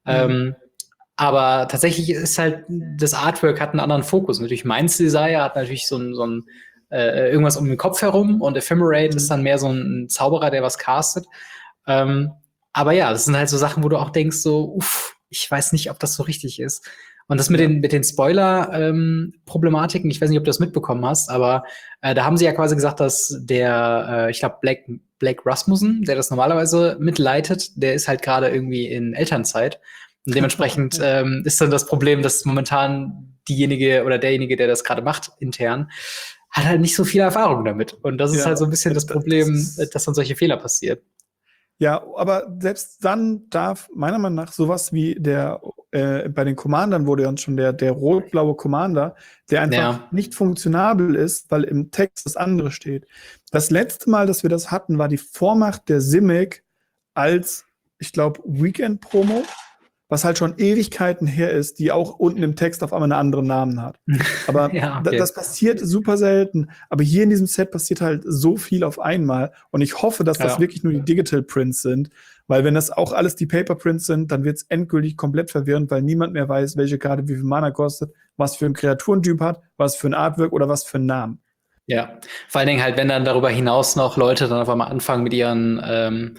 Aber tatsächlich ist halt, das Artwork hat einen anderen Fokus. Natürlich Minds Desire hat natürlich so ein irgendwas um den Kopf herum und Ephemerate ist dann mehr so ein Zauberer, der was castet. Aber ja, das sind halt so Sachen, wo du auch denkst, so, ich weiß nicht, ob das so richtig ist. Und das mit den Spoiler-Problematiken, ich weiß nicht, ob du das mitbekommen hast, aber da haben sie ja quasi gesagt, dass der, ich glaube, Blake Rasmussen, der das normalerweise mitleitet, der ist halt gerade irgendwie in Elternzeit. Und dementsprechend ist dann das Problem, dass momentan diejenige oder derjenige, der das gerade macht, intern, hat halt nicht so viel Erfahrung damit. Und das ist halt so ein bisschen das Problem, dass dann solche Fehler passieren. Ja, aber selbst dann darf meiner Meinung nach sowas wie bei den Commandern wurde ja schon der rot-blaue Commander, der einfach nicht funktionabel ist, weil im Text das andere steht. Das letzte Mal, dass wir das hatten, war die Vormacht der Simic als, ich glaube, Weekend-Promo, was halt schon Ewigkeiten her ist, die auch unten im Text auf einmal einen anderen Namen hat. Aber das passiert super selten. Aber hier in diesem Set passiert halt so viel auf einmal. Und ich hoffe, dass das wirklich nur die Digital Prints sind. Weil wenn das auch alles die Paper Prints sind, dann wird es endgültig komplett verwirrend, weil niemand mehr weiß, welche Karte wie viel Mana kostet, was für ein Kreaturentyp hat, was für ein Artwork oder was für einen Namen. Ja, vor allen Dingen halt, wenn dann darüber hinaus noch Leute dann auf einmal anfangen mit ihren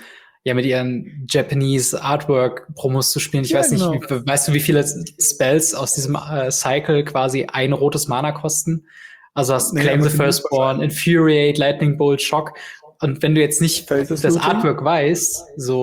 Japanese Artwork-Promos zu spielen. Ich weiß nicht, weißt du, wie viele Spells aus diesem Cycle quasi ein rotes Mana kosten? Also hast Claim the Firstborn, Infuriate, Lightning Bolt, Shock. Und wenn du jetzt nicht das Artwork weißt,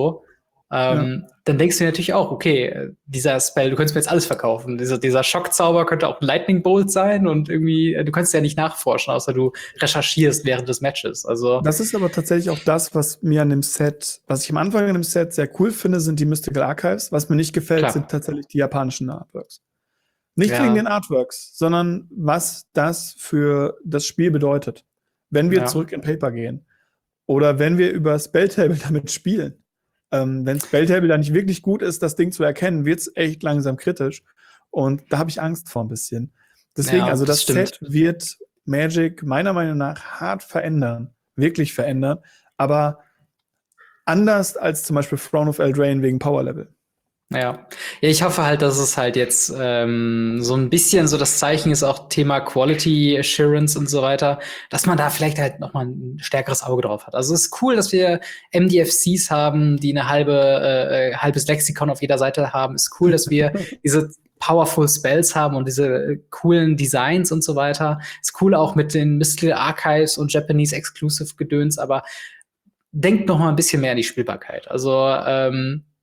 dann denkst du natürlich auch, okay, dieser Spell, du könntest mir jetzt alles verkaufen. Dieser Schockzauber könnte auch ein Lightning Bolt sein und irgendwie, du kannst ja nicht nachforschen, außer du recherchierst während des Matches. Also das ist aber tatsächlich auch das, was mir an dem Set, was ich am Anfang an dem Set sehr cool finde, sind die Mystical Archives. Was mir nicht gefällt, sind tatsächlich die japanischen Artworks. Nicht wegen den Artworks, sondern was das für das Spiel bedeutet. Wenn wir zurück in Paper gehen oder wenn wir über Spelltable damit spielen. Wenn Spelltable da nicht wirklich gut ist, das Ding zu erkennen, wird es echt langsam kritisch. Und da habe ich Angst vor ein bisschen. Deswegen, also das Set wird Magic meiner Meinung nach hart verändern. Wirklich verändern. Aber anders als zum Beispiel Throne of Eldraine wegen Power Level. Ja, ich hoffe halt, dass es halt jetzt so ein bisschen so das Zeichen ist, auch Thema Quality Assurance und so weiter, dass man da vielleicht halt noch mal ein stärkeres Auge drauf hat. Also es ist cool, dass wir MDFCs haben, die eine halbes Lexikon auf jeder Seite haben. Es ist cool, dass wir diese powerful Spells haben und diese coolen Designs und so weiter. Es ist cool auch mit den Mystical Archives und Japanese Exclusive Gedöns, aber denkt noch mal ein bisschen mehr an die Spielbarkeit. Also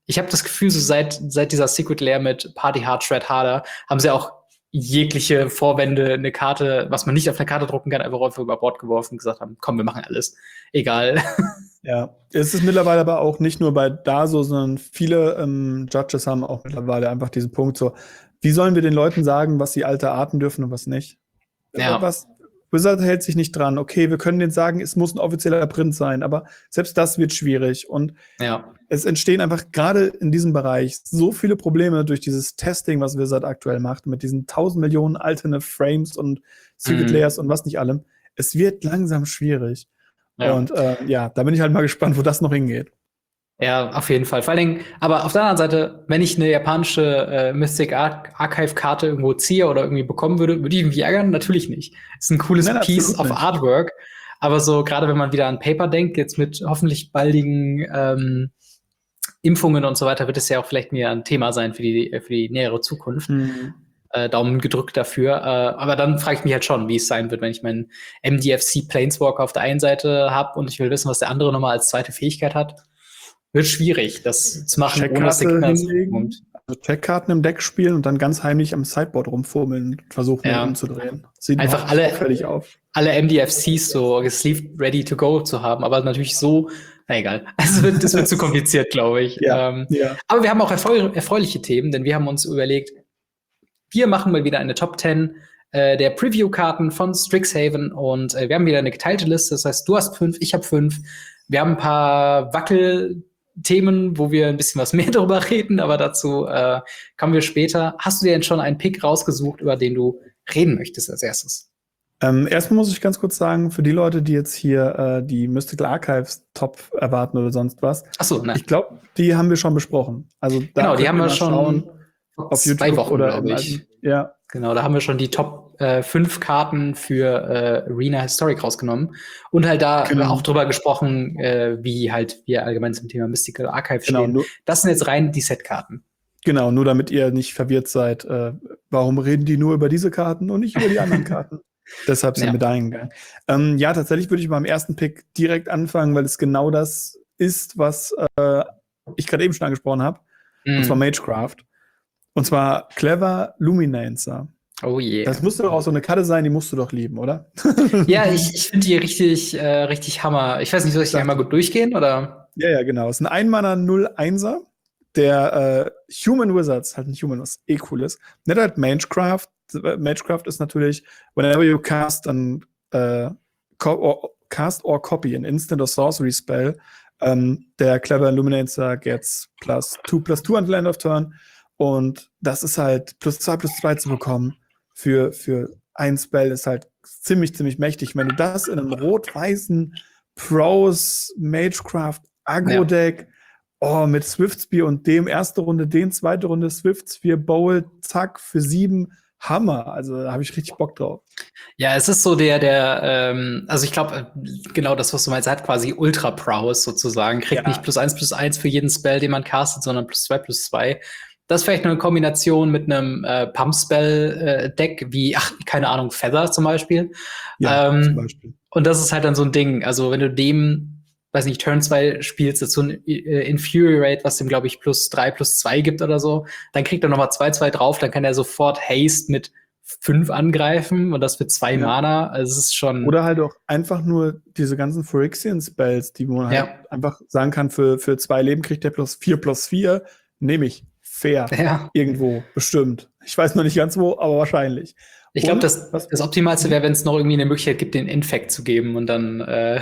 ich habe das Gefühl, so seit dieser Secret Lair mit Party Hard, Shred Harder haben sie auch jegliche Vorwände, eine Karte, was man nicht auf einer Karte drucken kann, einfach über Bord geworfen und gesagt haben, komm, wir machen alles. Egal. Ja, es ist mittlerweile aber auch nicht nur bei da so, sondern viele Judges haben auch mittlerweile einfach diesen Punkt so, wie sollen wir den Leuten sagen, was sie alte Arten dürfen und was nicht? Ja. Wizard hält sich nicht dran. Okay, wir können denen sagen, es muss ein offizieller Print sein, aber selbst das wird schwierig. Und es entstehen einfach gerade in diesem Bereich so viele Probleme durch dieses Testing, was Wizard aktuell macht, mit diesen 1000 Millionen alternate Frames und Secret Layers und was nicht allem. Es wird langsam schwierig. Ja. Und da bin ich halt mal gespannt, wo das noch hingeht. Ja, auf jeden Fall. Vor allen Dingen, aber auf der anderen Seite, wenn ich eine japanische Mystic Archive-Karte irgendwo ziehe oder irgendwie bekommen würde ich mich ärgern? Natürlich nicht. Ist ein cooles Piece of Artwork. Aber so, gerade wenn man wieder an Paper denkt, jetzt mit hoffentlich baldigen Impfungen und so weiter, wird es ja auch vielleicht mehr ein Thema sein für die nähere Zukunft. Daumen gedrückt dafür. Aber dann frage ich mich halt schon, wie es sein wird, wenn ich meinen MDFC Planeswalker auf der einen Seite habe und ich will wissen, was der andere nochmal als zweite Fähigkeit hat. Wird schwierig, das zu machen, ohne Signal. Also Checkkarten im Deck spielen und dann ganz heimlich am Sideboard rumfummeln und versuchen, umzudrehen. Sieht einfach alle MDFCs so sleeved ready to go zu haben, aber natürlich so, na egal. Das wird zu kompliziert, glaube ich. Aber wir haben auch erfreuliche Themen, denn wir haben uns überlegt, wir machen mal wieder eine Top 10 der Preview-Karten von Strixhaven und wir haben wieder eine geteilte Liste. Das heißt, du hast 5, ich habe 5. Wir haben ein paar Wackelthemen, wo wir ein bisschen was mehr darüber reden, aber dazu kommen wir später. Hast du dir denn schon einen Pick rausgesucht, über den du reden möchtest als erstes? Erstmal muss ich ganz kurz sagen, für die Leute, die jetzt hier die Mystical Archives Top erwarten oder sonst was. Achso, nein. Ich glaube, die haben wir schon besprochen. Also da genau, die haben wir schon auf YouTube 2 Wochen, oder glaube ich. Ja. Genau, da haben wir schon die Top 5 Karten für Arena Historic rausgenommen und halt da auch drüber gesprochen, wie halt wir allgemein zum Thema Mystical Archive stehen. Das sind jetzt rein die Set-Karten. Genau, nur damit ihr nicht verwirrt seid, warum reden die nur über diese Karten und nicht über die anderen Karten? Deshalb sind wir da hingegangen. Tatsächlich würde ich beim ersten Pick direkt anfangen, weil es genau das ist, was ich gerade eben schon angesprochen habe. Und zwar Magecraft. Und zwar Clever Luminancer. Oh je. Das musste doch auch so eine Karte sein, die musst du doch lieben, oder? Ja, ich finde die richtig Hammer. Ich weiß nicht, soll ich die einmal gut durchgehen, oder? Ja, genau. Es ist ein 1-Mana 0-1er, der Human Wizards, halt nicht Human, was cool ist. Nicht halt Magecraft. Magecraft ist natürlich, whenever you cast cast or copy an instant or sorcery spell, der Clever Illuminator gets +2/+2 until end of turn. Und das ist halt +2/+2 zu bekommen für ein Spell ist halt ziemlich mächtig. Wenn du das in einem rot-weißen Prose Magecraft Agro-Deck mit Swiftspear und dem erste Runde, den zweite Runde Swiftspear Bowl, zack, für 7 Hammer. Also da habe ich richtig Bock drauf. Ja, es ist so also ich glaube, genau das, was du meinst, hat quasi Ultra Prowess sozusagen. Kriegt nicht +1/+1 für jeden Spell, den man castet, sondern +2/+2. Das ist vielleicht nur eine Kombination mit einem Pump-Spell-Deck wie, keine Ahnung, Feather zum Beispiel. Zum Beispiel. Und das ist halt dann so ein Ding. Also wenn du dem, weiß nicht, Turn 2 spielst, dazu ein Infuriate, was dem, glaube ich, +3/+2 gibt oder so, dann kriegt er nochmal 2/2 drauf, dann kann er sofort Haste mit 5 angreifen und das für 2 Mana. Also es ist schon. Oder halt auch einfach nur diese ganzen Phyrexian-Spells, die man halt einfach sagen kann, für 2 Leben kriegt der +4/+4, nehme ich. Fair. Irgendwo, bestimmt. Ich weiß noch nicht ganz wo, aber wahrscheinlich. Ich glaube, das Optimalste wäre, wenn es noch irgendwie eine Möglichkeit gibt, den Infect zu geben und dann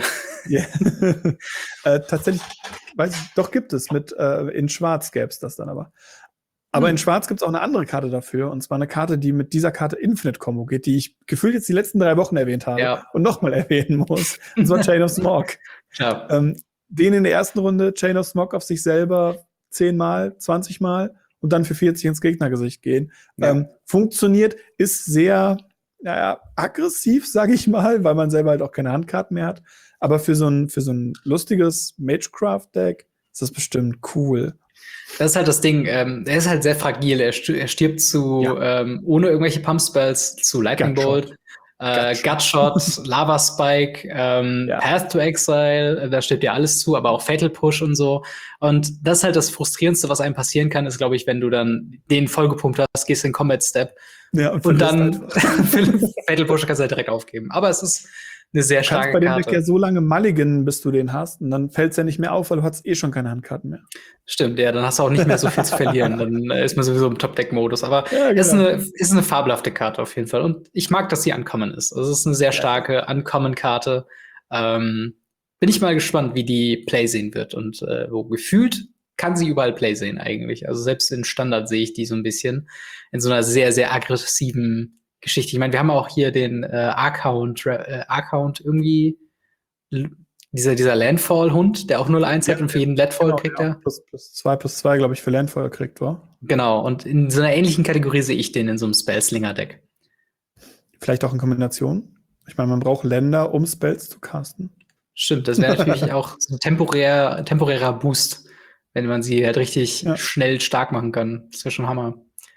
tatsächlich, doch gibt es. In Schwarz gäbe es das dann aber. Aber in Schwarz gibt es auch eine andere Karte dafür, und zwar eine Karte, die mit dieser Karte Infinite-Combo geht, die ich gefühlt jetzt die letzten 3 Wochen erwähnt habe und nochmal erwähnen muss. Und zwar Chain of Smog. Den in der ersten Runde, Chain of Smog auf sich selber 10-mal, 20-mal und dann für 40 ins Gegnergesicht gehen. Funktioniert, ist sehr aggressiv, sage ich mal, weil man selber halt auch keine Handkarten mehr hat. Aber für so ein lustiges Magecraft-Deck ist das bestimmt cool. Das ist halt das Ding. Er ist halt sehr fragil. Er stirbt ohne irgendwelche Pump-Spells zu Lightning Bolt. Gutshot, Lava Spike, Path to Exile, da steht ja alles zu, aber auch Fatal Push und so. Und das ist halt das Frustrierendste, was einem passieren kann, ist, glaube ich, wenn du dann den vollgepumpt hast, gehst in Combat Step und dann Fatal Push kannst du halt direkt aufgeben. Aber es ist eine sehr starke Karte. Du kannst bei dem Deck ja so lange mulligan, bis du den hast, und dann fällt es ja nicht mehr auf, weil du hast schon keine Handkarten mehr. Stimmt, ja, dann hast du auch nicht mehr so viel zu verlieren. Dann ist man sowieso im Top-Deck-Modus. Aber ist eine fabelhafte Karte auf jeden Fall. Und ich mag, dass sie Uncommon ist. Also es ist eine sehr starke Uncommon-Karte. Bin ich mal gespannt, wie die Play sehen wird. Und wo gefühlt kann sie überall Play sehen eigentlich. Also selbst in Standard sehe ich die so ein bisschen in so einer sehr, sehr aggressiven Geschichte. Ich meine, wir haben auch hier den Arcount irgendwie, dieser Landfall-Hund, der auch 0-1 hat und für jeden Landfall kriegt er. +2/+2, glaube ich, für Landfall kriegt, wa? Genau, und in so einer ähnlichen Kategorie sehe ich den in so einem Spellslinger-Deck. Vielleicht auch in Kombination? Ich meine, man braucht Länder, um Spells zu casten. Stimmt, das wäre natürlich auch so ein temporärer Boost, wenn man sie halt richtig schnell stark machen kann. Das wäre schon Hammer.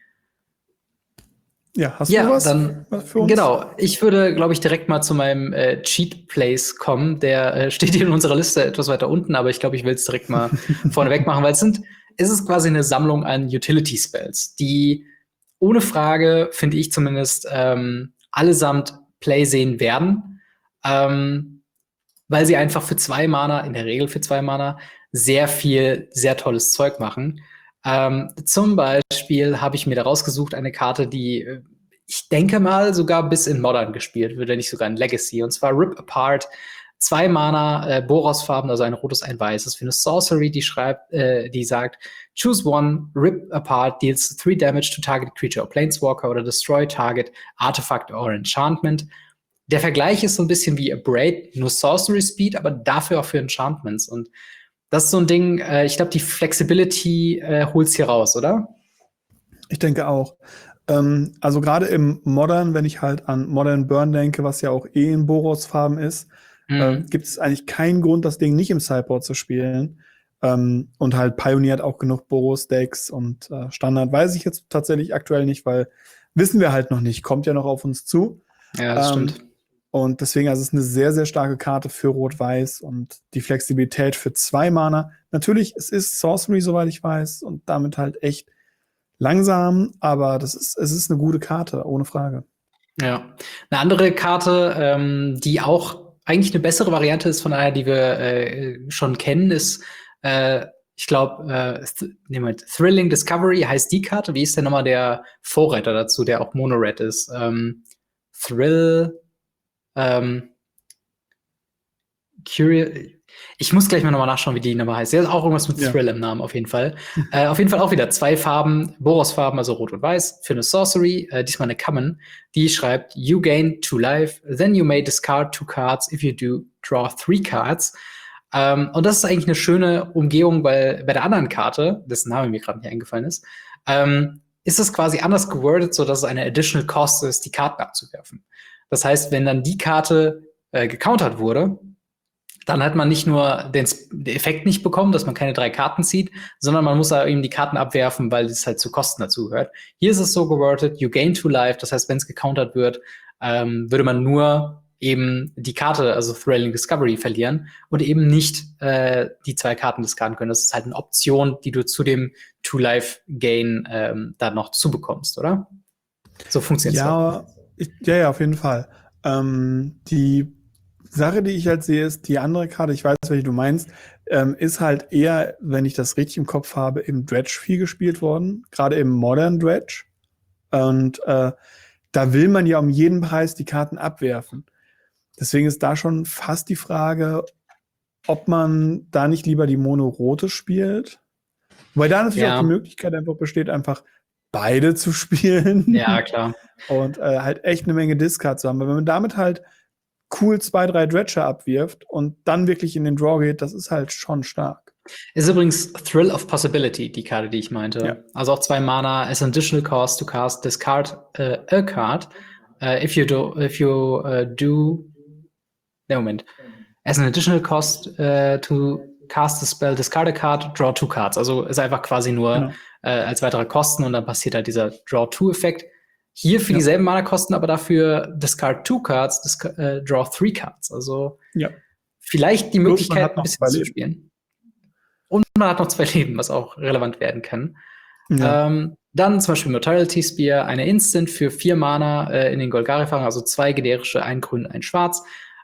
Ja, hast du was für uns? Genau, ich würde, glaube ich, direkt mal zu meinem Cheat Place kommen. Der steht hier in unserer Liste etwas weiter unten, aber ich glaube, ich will es direkt mal vorneweg machen, weil es ist quasi eine Sammlung an Utility Spells, die ohne Frage, finde ich zumindest, allesamt Play sehen werden, weil sie einfach für 2 Mana, in der Regel für 2 Mana, sehr viel, sehr tolles Zeug machen. Zum Beispiel habe ich mir da rausgesucht eine Karte, die ich denke mal sogar bis in Modern gespielt wird, wenn nicht sogar in Legacy. Und zwar Rip Apart. 2 Mana, Boros-Farben, also ein rotes, ein weißes. Für eine Sorcery, die sagt, choose one, Rip Apart deals 3 damage to target creature or Planeswalker oder destroy target Artifact or Enchantment. Der Vergleich ist so ein bisschen wie Abrade, nur Sorcery Speed, aber dafür auch für Enchantments. Und das ist so ein Ding, ich glaube, die Flexibility holt's hier raus, oder? Ich denke auch. Also gerade im Modern, wenn ich halt an Modern Burn denke, was ja auch in Boros-Farben ist, gibt es eigentlich keinen Grund, das Ding nicht im Sideboard zu spielen. Und halt pioniert auch genug Boros-Decks und Standard weiß ich jetzt tatsächlich aktuell nicht, weil wissen wir halt noch nicht, kommt ja noch auf uns zu. Ja, das stimmt. Und deswegen, also es ist eine sehr, sehr starke Karte für Rot-Weiß und die Flexibilität für 2 Mana. Natürlich, es ist Sorcery, soweit ich weiß, und damit halt echt langsam, aber es ist eine gute Karte, ohne Frage. Ja. Eine andere Karte, die auch eigentlich eine bessere Variante ist von einer, die wir schon kennen, ist, ich glaube, Thrilling Discovery heißt die Karte. Wie ist denn nochmal der Vorreiter dazu, der auch Mono-Red ist? Ich muss gleich mal nochmal nachschauen, wie die nochmal heißt. Der ist auch irgendwas mit Thrill im Namen, auf jeden Fall. Auf jeden Fall auch wieder 2 Farben, Boros-Farben, also Rot und Weiß, für eine Sorcery, diesmal eine Common, die schreibt, you gain 2 life, then you may discard 2 cards, if you do, draw 3 cards. Und das ist eigentlich eine schöne Umgehung, weil bei der anderen Karte, dessen Name mir gerade nicht eingefallen ist es quasi anders gewordet, so dass es eine Additional Cost ist, die Karten abzuwerfen. Das heißt, wenn dann die Karte gecountert wurde, dann hat man nicht nur den Effekt nicht bekommen, dass man keine 3 Karten zieht, sondern man muss da eben die Karten abwerfen, weil es halt zu Kosten dazu gehört. Hier ist es so gewortet, you gain 2 life, das heißt, wenn es gecountert wird, würde man nur eben die Karte, also Thrilling Discovery, verlieren und eben nicht die 2 Karten diskarden können. Das ist halt eine Option, die du zu dem 2-Life-Gain dann noch zubekommst, oder? So funktioniert es. Ja, auf jeden Fall. Die Sache, die ich halt sehe, ist, die andere Karte, ich weiß, welche du meinst, ist halt eher, wenn ich das richtig im Kopf habe, im Dredge viel gespielt worden, gerade im Modern Dredge. Und da will man ja um jeden Preis die Karten abwerfen. Deswegen ist da schon fast die Frage, ob man da nicht lieber die Mono-Rote spielt. Weil da natürlich auch die Möglichkeit einfach besteht, einfach beide zu spielen. Ja, klar. Und halt echt eine Menge Discard zu haben. Weil wenn man damit halt cool 2, 3 Dredger abwirft und dann wirklich in den Draw geht, das ist halt schon stark. Ist übrigens Thrill of Possibility, die Karte, die ich meinte. Ja. Also auch 2 Mana, as an additional cost to cast, discard a card. If you do Moment. As an additional cost to cast a spell, discard a card, draw 2 cards. Also ist einfach quasi nur als weitere Kosten und dann passiert halt dieser Draw-2-Effekt. Hier für Ja. dieselben Mana-Kosten, aber dafür discard 2 Cards, draw 3 Cards. Also Ja. vielleicht die Plus, man Möglichkeit, hat ein noch bisschen 2 zu Leben. spielen. Und man hat noch 2 Leben, was auch relevant werden kann. Ja. Dann zum Beispiel Mortality Spear, eine Instant für 4 Mana in den Golgari-Farben, also 2 generische, ein grün, ein schwarz.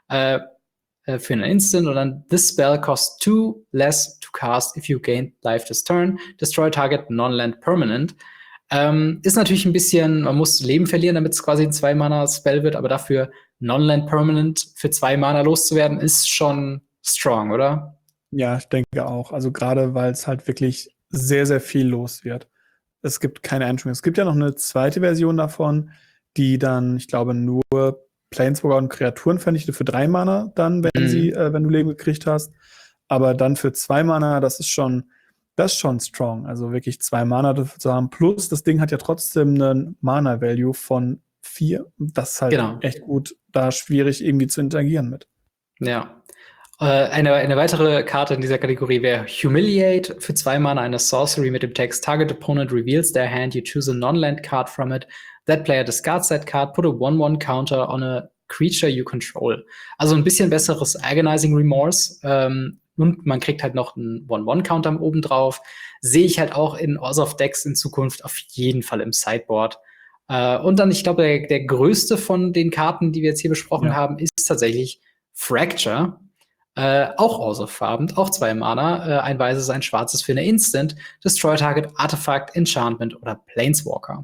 Für einen Instant. Und dann this spell costs 2 less to cast if you gain life this turn. Destroy target non-land permanent. Ist natürlich ein bisschen, man muss Leben verlieren, damit es quasi ein 2-Mana-Spell wird, aber dafür Non-Land Permanent für 2 Mana loszuwerden, ist schon strong, oder? Ja, ich denke auch. Also gerade, weil es halt wirklich sehr, sehr viel los wird. Es gibt keine Einschränkung. Es gibt ja noch eine zweite Version davon, die dann, ich glaube, nur Planeswalker und Kreaturen vernichtet für 3 Mana dann, wenn du Leben gekriegt hast. Aber dann für 2 Mana, das ist schon strong. Also wirklich 2 Mana dafür zu haben. Plus, das Ding hat ja trotzdem einen Mana-Value von 4. Das ist halt Genau. echt gut, da schwierig irgendwie zu interagieren mit. Ja. Eine weitere Karte in dieser Kategorie wäre Humiliate. Für 2 Mana eine Sorcery mit dem Text Target Opponent reveals their hand, you choose a non-land card from it. That player discards that card, put a 1/1 counter on a creature you control. Also ein bisschen besseres Agonizing Remorse. Und man kriegt halt noch einen 1/1-Counter oben drauf. Sehe ich halt auch in Orzhov-Decks in Zukunft auf jeden Fall im Sideboard. Und dann, ich glaube, der größte von den Karten, die wir jetzt hier besprochen haben, ist tatsächlich Fracture. Auch Orzhov-farben, auch 2 Mana. Ein weißes, ein schwarzes für eine Instant. Destroy Target, Artifact, Enchantment oder Planeswalker.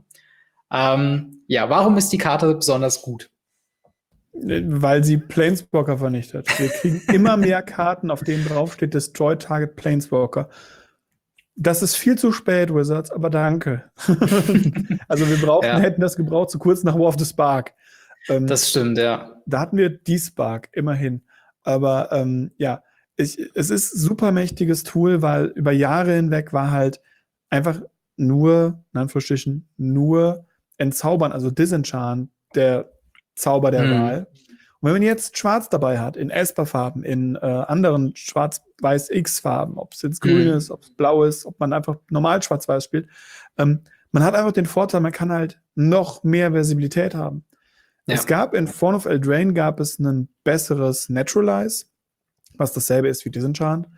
Warum ist die Karte besonders gut? Weil sie Planeswalker vernichtet. Wir kriegen immer mehr Karten, auf denen draufsteht Destroy Target Planeswalker. Das ist viel zu spät, Wizards, aber danke. Also wir hätten das gebraucht, zu kurz nach War of the Spark. Das stimmt, ja. Da hatten wir die Spark, immerhin. Aber es ist ein super mächtiges Tool, weil über Jahre hinweg war halt einfach nur, in Anführungsstrichen, nur Entzaubern, also Disenchant, der Zauber der Wahl. Und wenn man jetzt Schwarz dabei hat, in Esper-Farben, in anderen Schwarz-Weiß-X-Farben, ob es jetzt grün ist, ob es blau ist, ob man einfach normal Schwarz-Weiß spielt, man hat einfach den Vorteil, man kann halt noch mehr Versibilität haben. Ja. Es gab in Throne of Eldraine ein besseres Naturalize, was dasselbe ist wie Disenchant,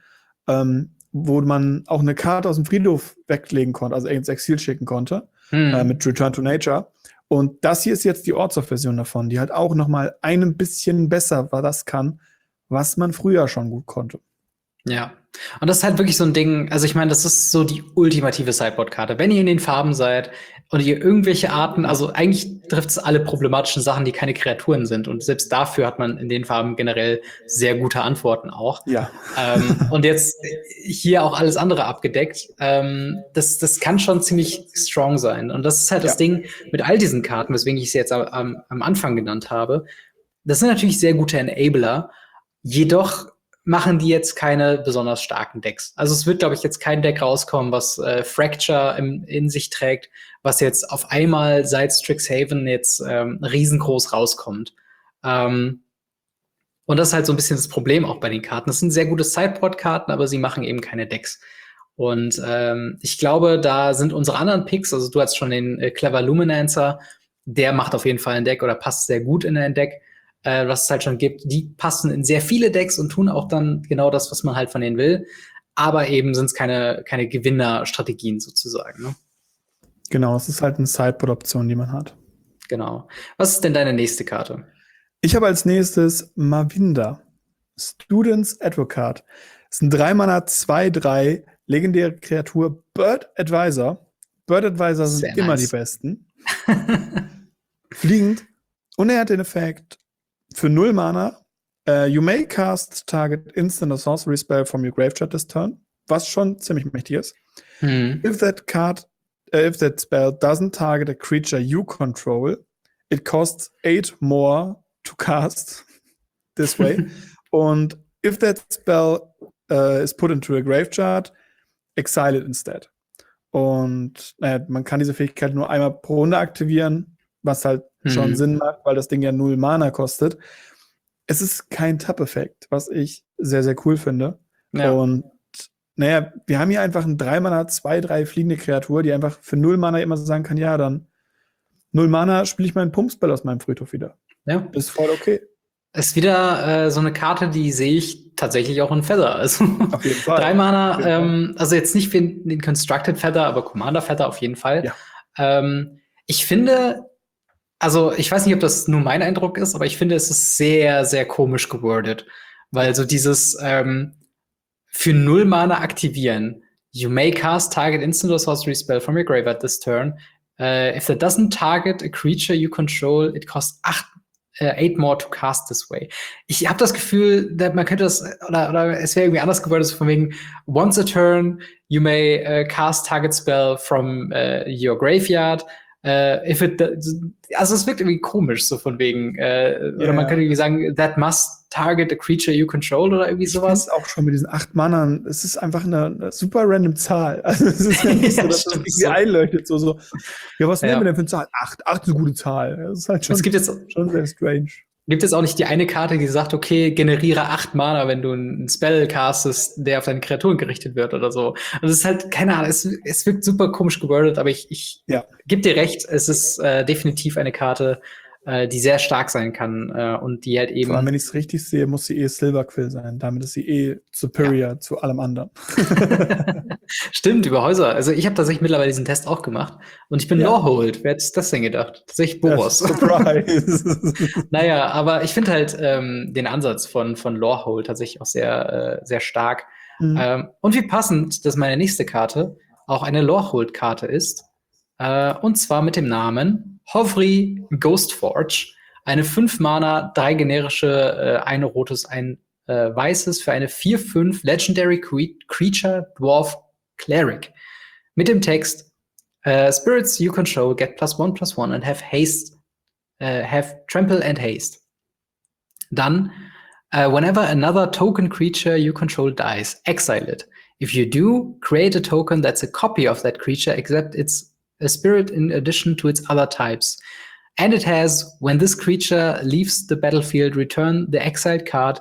wo man auch eine Karte aus dem Friedhof weglegen konnte, also ins Exil schicken konnte, mit Return to Nature. Und das hier ist jetzt die Orzhov-Version davon, die halt auch noch mal ein bisschen besser das kann, was man früher schon gut konnte. Ja. Und das ist halt wirklich so ein Ding, also ich meine, das ist so die ultimative Sideboard-Karte. Wenn ihr in den Farben seid und ihr irgendwelche Arten, also eigentlich trifft es alle problematischen Sachen, die keine Kreaturen sind. Und selbst dafür hat man in den Farben generell sehr gute Antworten auch. Ja. Und jetzt hier auch alles andere abgedeckt. Das kann schon ziemlich strong sein. Und das ist halt das Ding mit all diesen Karten, weswegen ich sie jetzt am Anfang genannt habe. Das sind natürlich sehr gute Enabler. Jedoch machen die jetzt keine besonders starken Decks. Also es wird, glaube ich, jetzt kein Deck rauskommen, was Fracture in sich trägt, was jetzt auf einmal seit Strixhaven jetzt riesengroß rauskommt. Und das ist halt so ein bisschen das Problem auch bei den Karten. Das sind sehr gute Sideboard-Karten, aber sie machen eben keine Decks. Und ich glaube, da sind unsere anderen Picks, also du hast schon den Clever Luminancer, der macht auf jeden Fall ein Deck oder passt sehr gut in ein Deck. Was es halt schon gibt, die passen in sehr viele Decks und tun auch dann genau das, was man halt von denen will. Aber eben sind es keine Gewinnerstrategien sozusagen. Ne? Genau, es ist halt eine Sideboard-Option, die man hat. Genau. Was ist denn deine nächste Karte? Ich habe als nächstes Mavinda, Students Advocate. Das ist ein 3-Mana 2/3 legendäre Kreatur, Bird Advisor. Bird Advisor sind immer die besten. Fliegend. Und er hat den Effekt, für 0 Mana, you may cast target instant or sorcery spell from your graveyard this turn, was schon ziemlich mächtig ist. If that spell doesn't target a creature you control, it costs 8 more to cast this way. Und if that spell is put into a graveyard, exile it instead. Und man kann diese Fähigkeit nur einmal pro Runde aktivieren, was halt schon Sinn macht, weil das Ding ja 0 Mana kostet. Es ist kein Tap-Effekt, was ich sehr, sehr cool finde. Ja. Und wir haben hier einfach ein 3-Mana 2/3 fliegende Kreatur, die einfach für 0 Mana immer sagen kann, ja, dann 0 Mana spiele ich meinen Pumpspell aus meinem Friedhof wieder. Ja. Ist voll okay. Ist wieder so eine Karte, die sehe ich tatsächlich auch in Feather. Also Auf jeden Fall. 3 Mana, Auf jeden Fall. also jetzt nicht wie in Constructed Feather, aber Commander Feather auf jeden Fall. Ja. Ich finde, also ich weiß nicht, ob das nur mein Eindruck ist, aber ich finde, es ist sehr, sehr komisch gewordet. Weil so dieses für 0 Mana aktivieren. You may cast target instant or sorcery spell from your graveyard this turn. If that doesn't target a creature you control, it costs 8 more to cast this way. Ich habe das Gefühl, man könnte das, oder es wäre irgendwie anders geworden, so von wegen, once a turn, you may cast target spell from your graveyard. Also es wirkt irgendwie komisch, so von wegen, oder man könnte irgendwie sagen, that must target a creature you control oder irgendwie sowas. Ich auch schon mit diesen 8 Mana, es ist einfach eine super random Zahl. Also es ist ja nicht so, dass das irgendwie einleuchtet. So. Ja, was nehmen wir denn für eine Zahl? 8. 8 ist eine gute Zahl. Das ist halt schon, schon sehr strange. Gibt es auch nicht die eine Karte, die sagt, okay, generiere 8 Mana, wenn du einen Spell castest, der auf deine Kreaturen gerichtet wird oder so. Also es ist halt, keine Ahnung, es wirkt super komisch gewordet, aber ich gebe dir recht, es ist definitiv eine Karte, die sehr stark sein kann und die halt eben. Vor allem, wenn ich es richtig sehe, muss sie Silverquill sein. Damit ist sie superior zu allem anderen. Stimmt, über Häuser. Also ich habe tatsächlich mittlerweile diesen Test auch gemacht und ich bin Lorehold. Wer hätte das denn gedacht? Tatsächlich Boros. Surprise. Naja, aber ich finde halt den Ansatz von Lorehold tatsächlich auch sehr, sehr stark. Mhm. Und wie passend, dass meine nächste Karte auch eine Lorehold-Karte ist. Und zwar mit dem Namen Hovri Ghostforge. Eine 5 Mana, 3 generische, ein rotes, ein weißes für eine 4/5 Legendary Creature Dwarf Cleric. Mit dem Text Spirits you control get +1/+1 and have haste, have trample and haste. Dann whenever another token creature you control dies, exile it. If you do, create a token that's a copy of that creature except it's a spirit in addition to its other types. And it has, when this creature leaves the battlefield, return the exiled card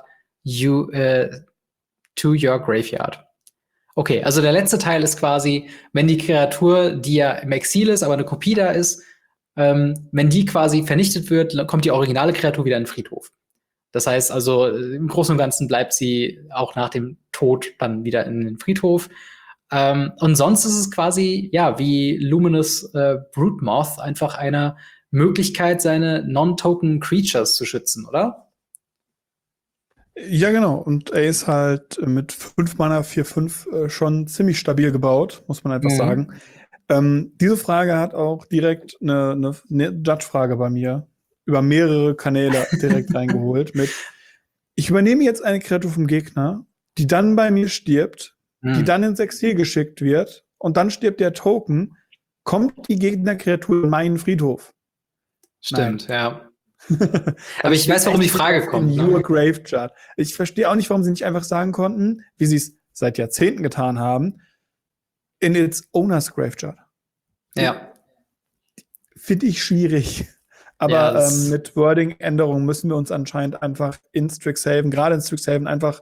to your graveyard. Okay, also der letzte Teil ist quasi, wenn die Kreatur, die ja im Exil ist, aber eine Kopie da ist, wenn die quasi vernichtet wird, dann kommt die originale Kreatur wieder in den Friedhof. Das heißt also, im Großen und Ganzen bleibt sie auch nach dem Tod dann wieder in den Friedhof. Und sonst ist es quasi, ja, wie Luminous Broodmoth einfach eine Möglichkeit, seine Non-Token Creatures zu schützen, oder? Ja, genau. Und er ist halt mit 5 Mana 4/5 schon ziemlich stabil gebaut, muss man einfach sagen. Diese Frage hat auch direkt eine Judge-Frage bei mir über mehrere Kanäle direkt reingeholt mit: Ich übernehme jetzt eine Kreatur vom Gegner, die dann bei mir stirbt, die dann ins Exil geschickt wird und dann stirbt der Token, kommt die Gegnerkreatur in meinen Friedhof. Stimmt, ja. Aber ich weiß, warum die Frage kommt. In your Graveyard. Ich verstehe auch nicht, warum sie nicht einfach sagen konnten, wie sie es seit Jahrzehnten getan haben, in its owner's Graveyard. Ja. Finde ich schwierig. Aber ja, mit Wording-Änderungen müssen wir uns anscheinend einfach in Strixhaven, gerade in Strixhaven, einfach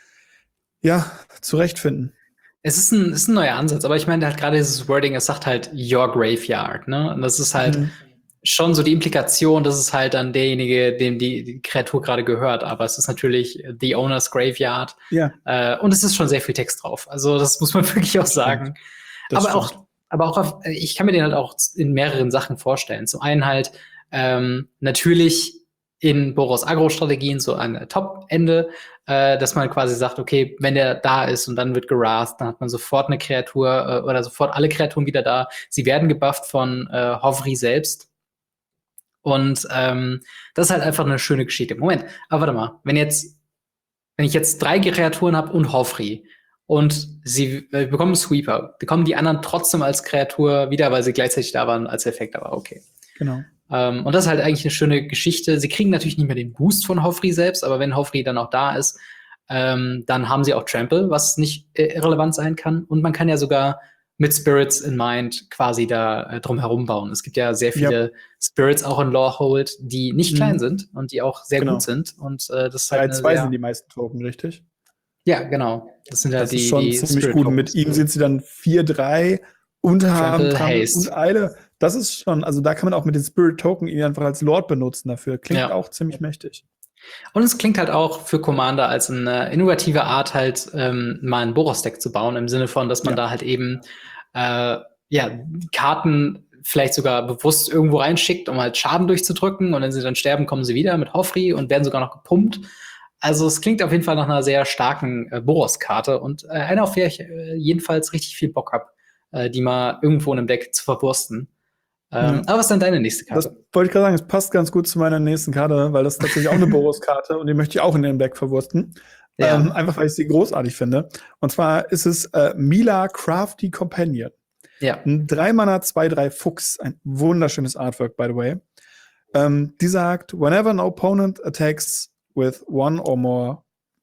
zurechtfinden. Es ist ein neuer Ansatz, aber ich meine halt gerade dieses Wording, es sagt halt your Graveyard, ne? Und das ist halt schon so die Implikation, dass es halt dann derjenige, dem die Kreatur gerade gehört, aber es ist natürlich the owner's Graveyard. Ja. Und es ist schon sehr viel Text drauf. Also das muss man wirklich auch sagen. Aber auch, ich kann mir den halt auch in mehreren Sachen vorstellen. Zum einen halt natürlich in Boros Agro-Strategien so ein Top-Ende, dass man quasi sagt, okay, wenn der da ist und dann wird geratht, dann hat man sofort eine Kreatur oder sofort alle Kreaturen wieder da. Sie werden gebufft von Hovri selbst. Und das ist halt einfach eine schöne Geschichte. Moment, aber warte mal, wenn ich jetzt 3 Kreaturen habe und Hovri und sie bekommen Sweeper, bekommen die anderen trotzdem als Kreatur wieder, weil sie gleichzeitig da waren als Effekt, aber okay. Genau. Und das ist halt eigentlich eine schöne Geschichte. Sie kriegen natürlich nicht mehr den Boost von Hovri selbst, aber wenn Hovri dann auch da ist, dann haben sie auch Trample, was nicht irrelevant sein kann. Und man kann ja sogar mit Spirits in Mind quasi da drum herum bauen. Es gibt ja sehr viele Spirits auch in Lorehold, die nicht klein sind und die auch sehr gut sind. Und das ist halt 3/2 sind die meisten Token, richtig? Ja, genau. Das sind ja die schon ziemlich gut. Mit ihm sind sie dann 4/3 und haben Haste und Eile. Das ist schon, also da kann man auch mit den Spirit Token ihn einfach als Lord benutzen dafür. Klingt auch ziemlich mächtig. Und es klingt halt auch für Commander als eine innovative Art, halt mal ein Boros-Deck zu bauen, im Sinne von, dass man da halt eben Karten vielleicht sogar bewusst irgendwo reinschickt, um halt Schaden durchzudrücken. Und wenn sie dann sterben, kommen sie wieder mit Hoffri und werden sogar noch gepumpt. Also es klingt auf jeden Fall nach einer sehr starken Boros-Karte und eine, auf der ich jedenfalls richtig viel Bock habe, die mal irgendwo in einem Deck zu verwursten. Aber was ist denn deine nächste Karte? Das wollte ich gerade sagen, es passt ganz gut zu meiner nächsten Karte, weil das ist tatsächlich auch eine Boros-Karte und die möchte ich auch in den Deck verwursten. Einfach, weil ich sie großartig finde. Und zwar ist es Mila Crafty Companion. Ja. Ein 3-Mana 2/3 Fuchs. Ein wunderschönes Artwork, by the way. Die sagt, whenever an opponent attacks with one or more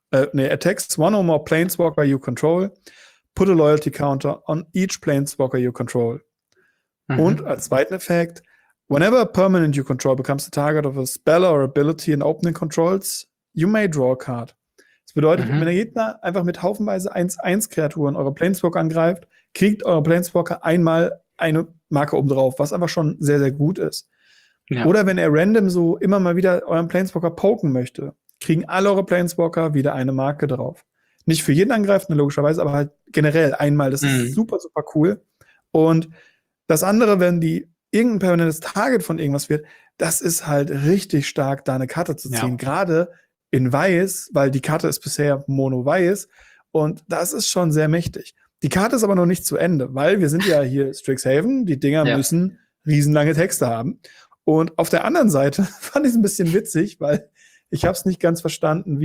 Planeswalker you control, put a loyalty counter on each Planeswalker you control. Und als zweiten Effekt, whenever a permanent you control becomes the target of a spell or ability in opening controls, you may draw a card. Das bedeutet, wenn der Gegner einfach mit haufenweise 1/1-Kreaturen eure Planeswalker angreift, kriegt eure Planeswalker einmal eine Marke oben drauf, was einfach schon sehr, sehr gut ist. Ja. Oder wenn er random so immer mal wieder euren Planeswalker poken möchte, kriegen alle eure Planeswalker wieder eine Marke drauf. Nicht für jeden Angreifenden logischerweise, aber halt generell einmal. Das ist super, super cool. Und das andere, wenn die irgendein permanentes Target von irgendwas wird, das ist halt richtig stark, da eine Karte zu ziehen. Gerade in Weiß, weil die Karte ist bisher mono-weiß und das ist schon sehr mächtig. Die Karte ist aber noch nicht zu Ende, weil wir sind ja hier Strixhaven, die Dinger müssen riesenlange Texte haben. Und auf der anderen Seite fand ich es ein bisschen witzig, weil ich habe es nicht ganz verstanden,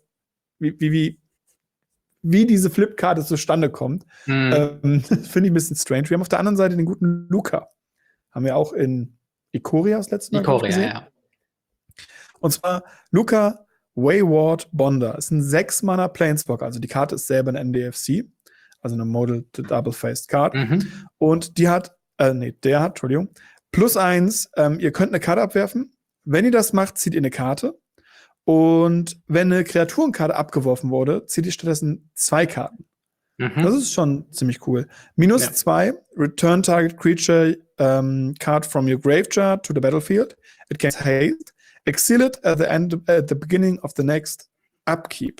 wie diese Flipkarte zustande kommt. Finde ich ein bisschen strange. Wir haben auf der anderen Seite den guten Luca. Haben wir auch in Ikoria das letzte Mal gesehen. Ja. Und zwar Luca Wayward Bonder. Ist ein 6-Mana Planeswalker. Also die Karte ist selber eine NDFC. Also eine Model Double-Faced Card. Und der hat, Entschuldigung, +1, ihr könnt eine Karte abwerfen. Wenn ihr das macht, zieht ihr eine Karte. Und wenn eine Kreaturenkarte abgeworfen wurde, zieht ihr stattdessen 2 Karten. Das ist schon ziemlich cool. -2, return target creature card from your graveyard to the battlefield. It gains haste. Exile it at the beginning of the next upkeep.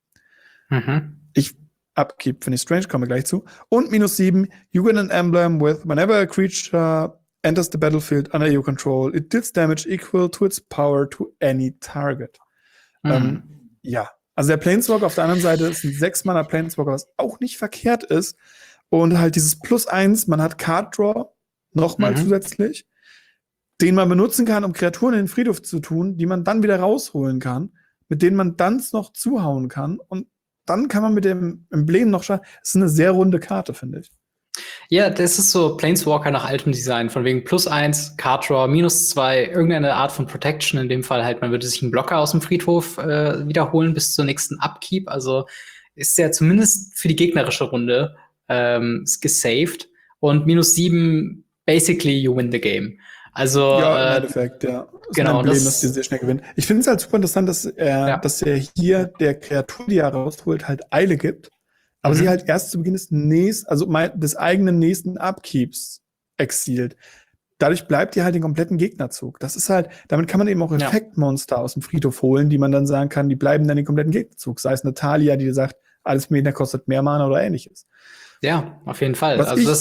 Upkeep finde ich strange, kommen wir gleich zu. Und -7, you win an emblem with whenever a creature enters the battlefield under your control, it deals damage equal to its power to any target. Also der Planeswalker auf der anderen Seite ist ein 6-Mana Planeswalker, was auch nicht verkehrt ist. Und halt dieses +1, man hat Card Draw nochmal zusätzlich, den man benutzen kann, um Kreaturen in den Friedhof zu tun, die man dann wieder rausholen kann, mit denen man dann noch zuhauen kann. Und dann kann man mit dem Emblem noch schauen. Das ist eine sehr runde Karte, finde ich. Ja, das ist so Planeswalker nach altem Design, von wegen +1, Card Draw, -2, irgendeine Art von Protection, in dem Fall halt, man würde sich einen Blocker aus dem Friedhof wiederholen bis zur nächsten Upkeep, also ist ja zumindest für die gegnerische Runde gesaved und -7, basically you win the game. Also ja, im Endeffekt, ja. Das genau, ist ein Emblem, das dir sehr schnell gewinnt. Ich finde es halt super interessant, dass er hier der Kreatur, die er rausholt, halt Eile gibt. Aber sie halt erst zu Beginn des eigenen nächsten Upkeeps exilt. Dadurch bleibt ihr halt den kompletten Gegnerzug. Das ist halt, damit kann man eben auch Effektmonster aus dem Friedhof holen, die man dann sagen kann, die bleiben dann den kompletten Gegnerzug. Sei es Natalia, die sagt, alles mehr kostet mehr Mana oder ähnliches. Ja, auf jeden Fall.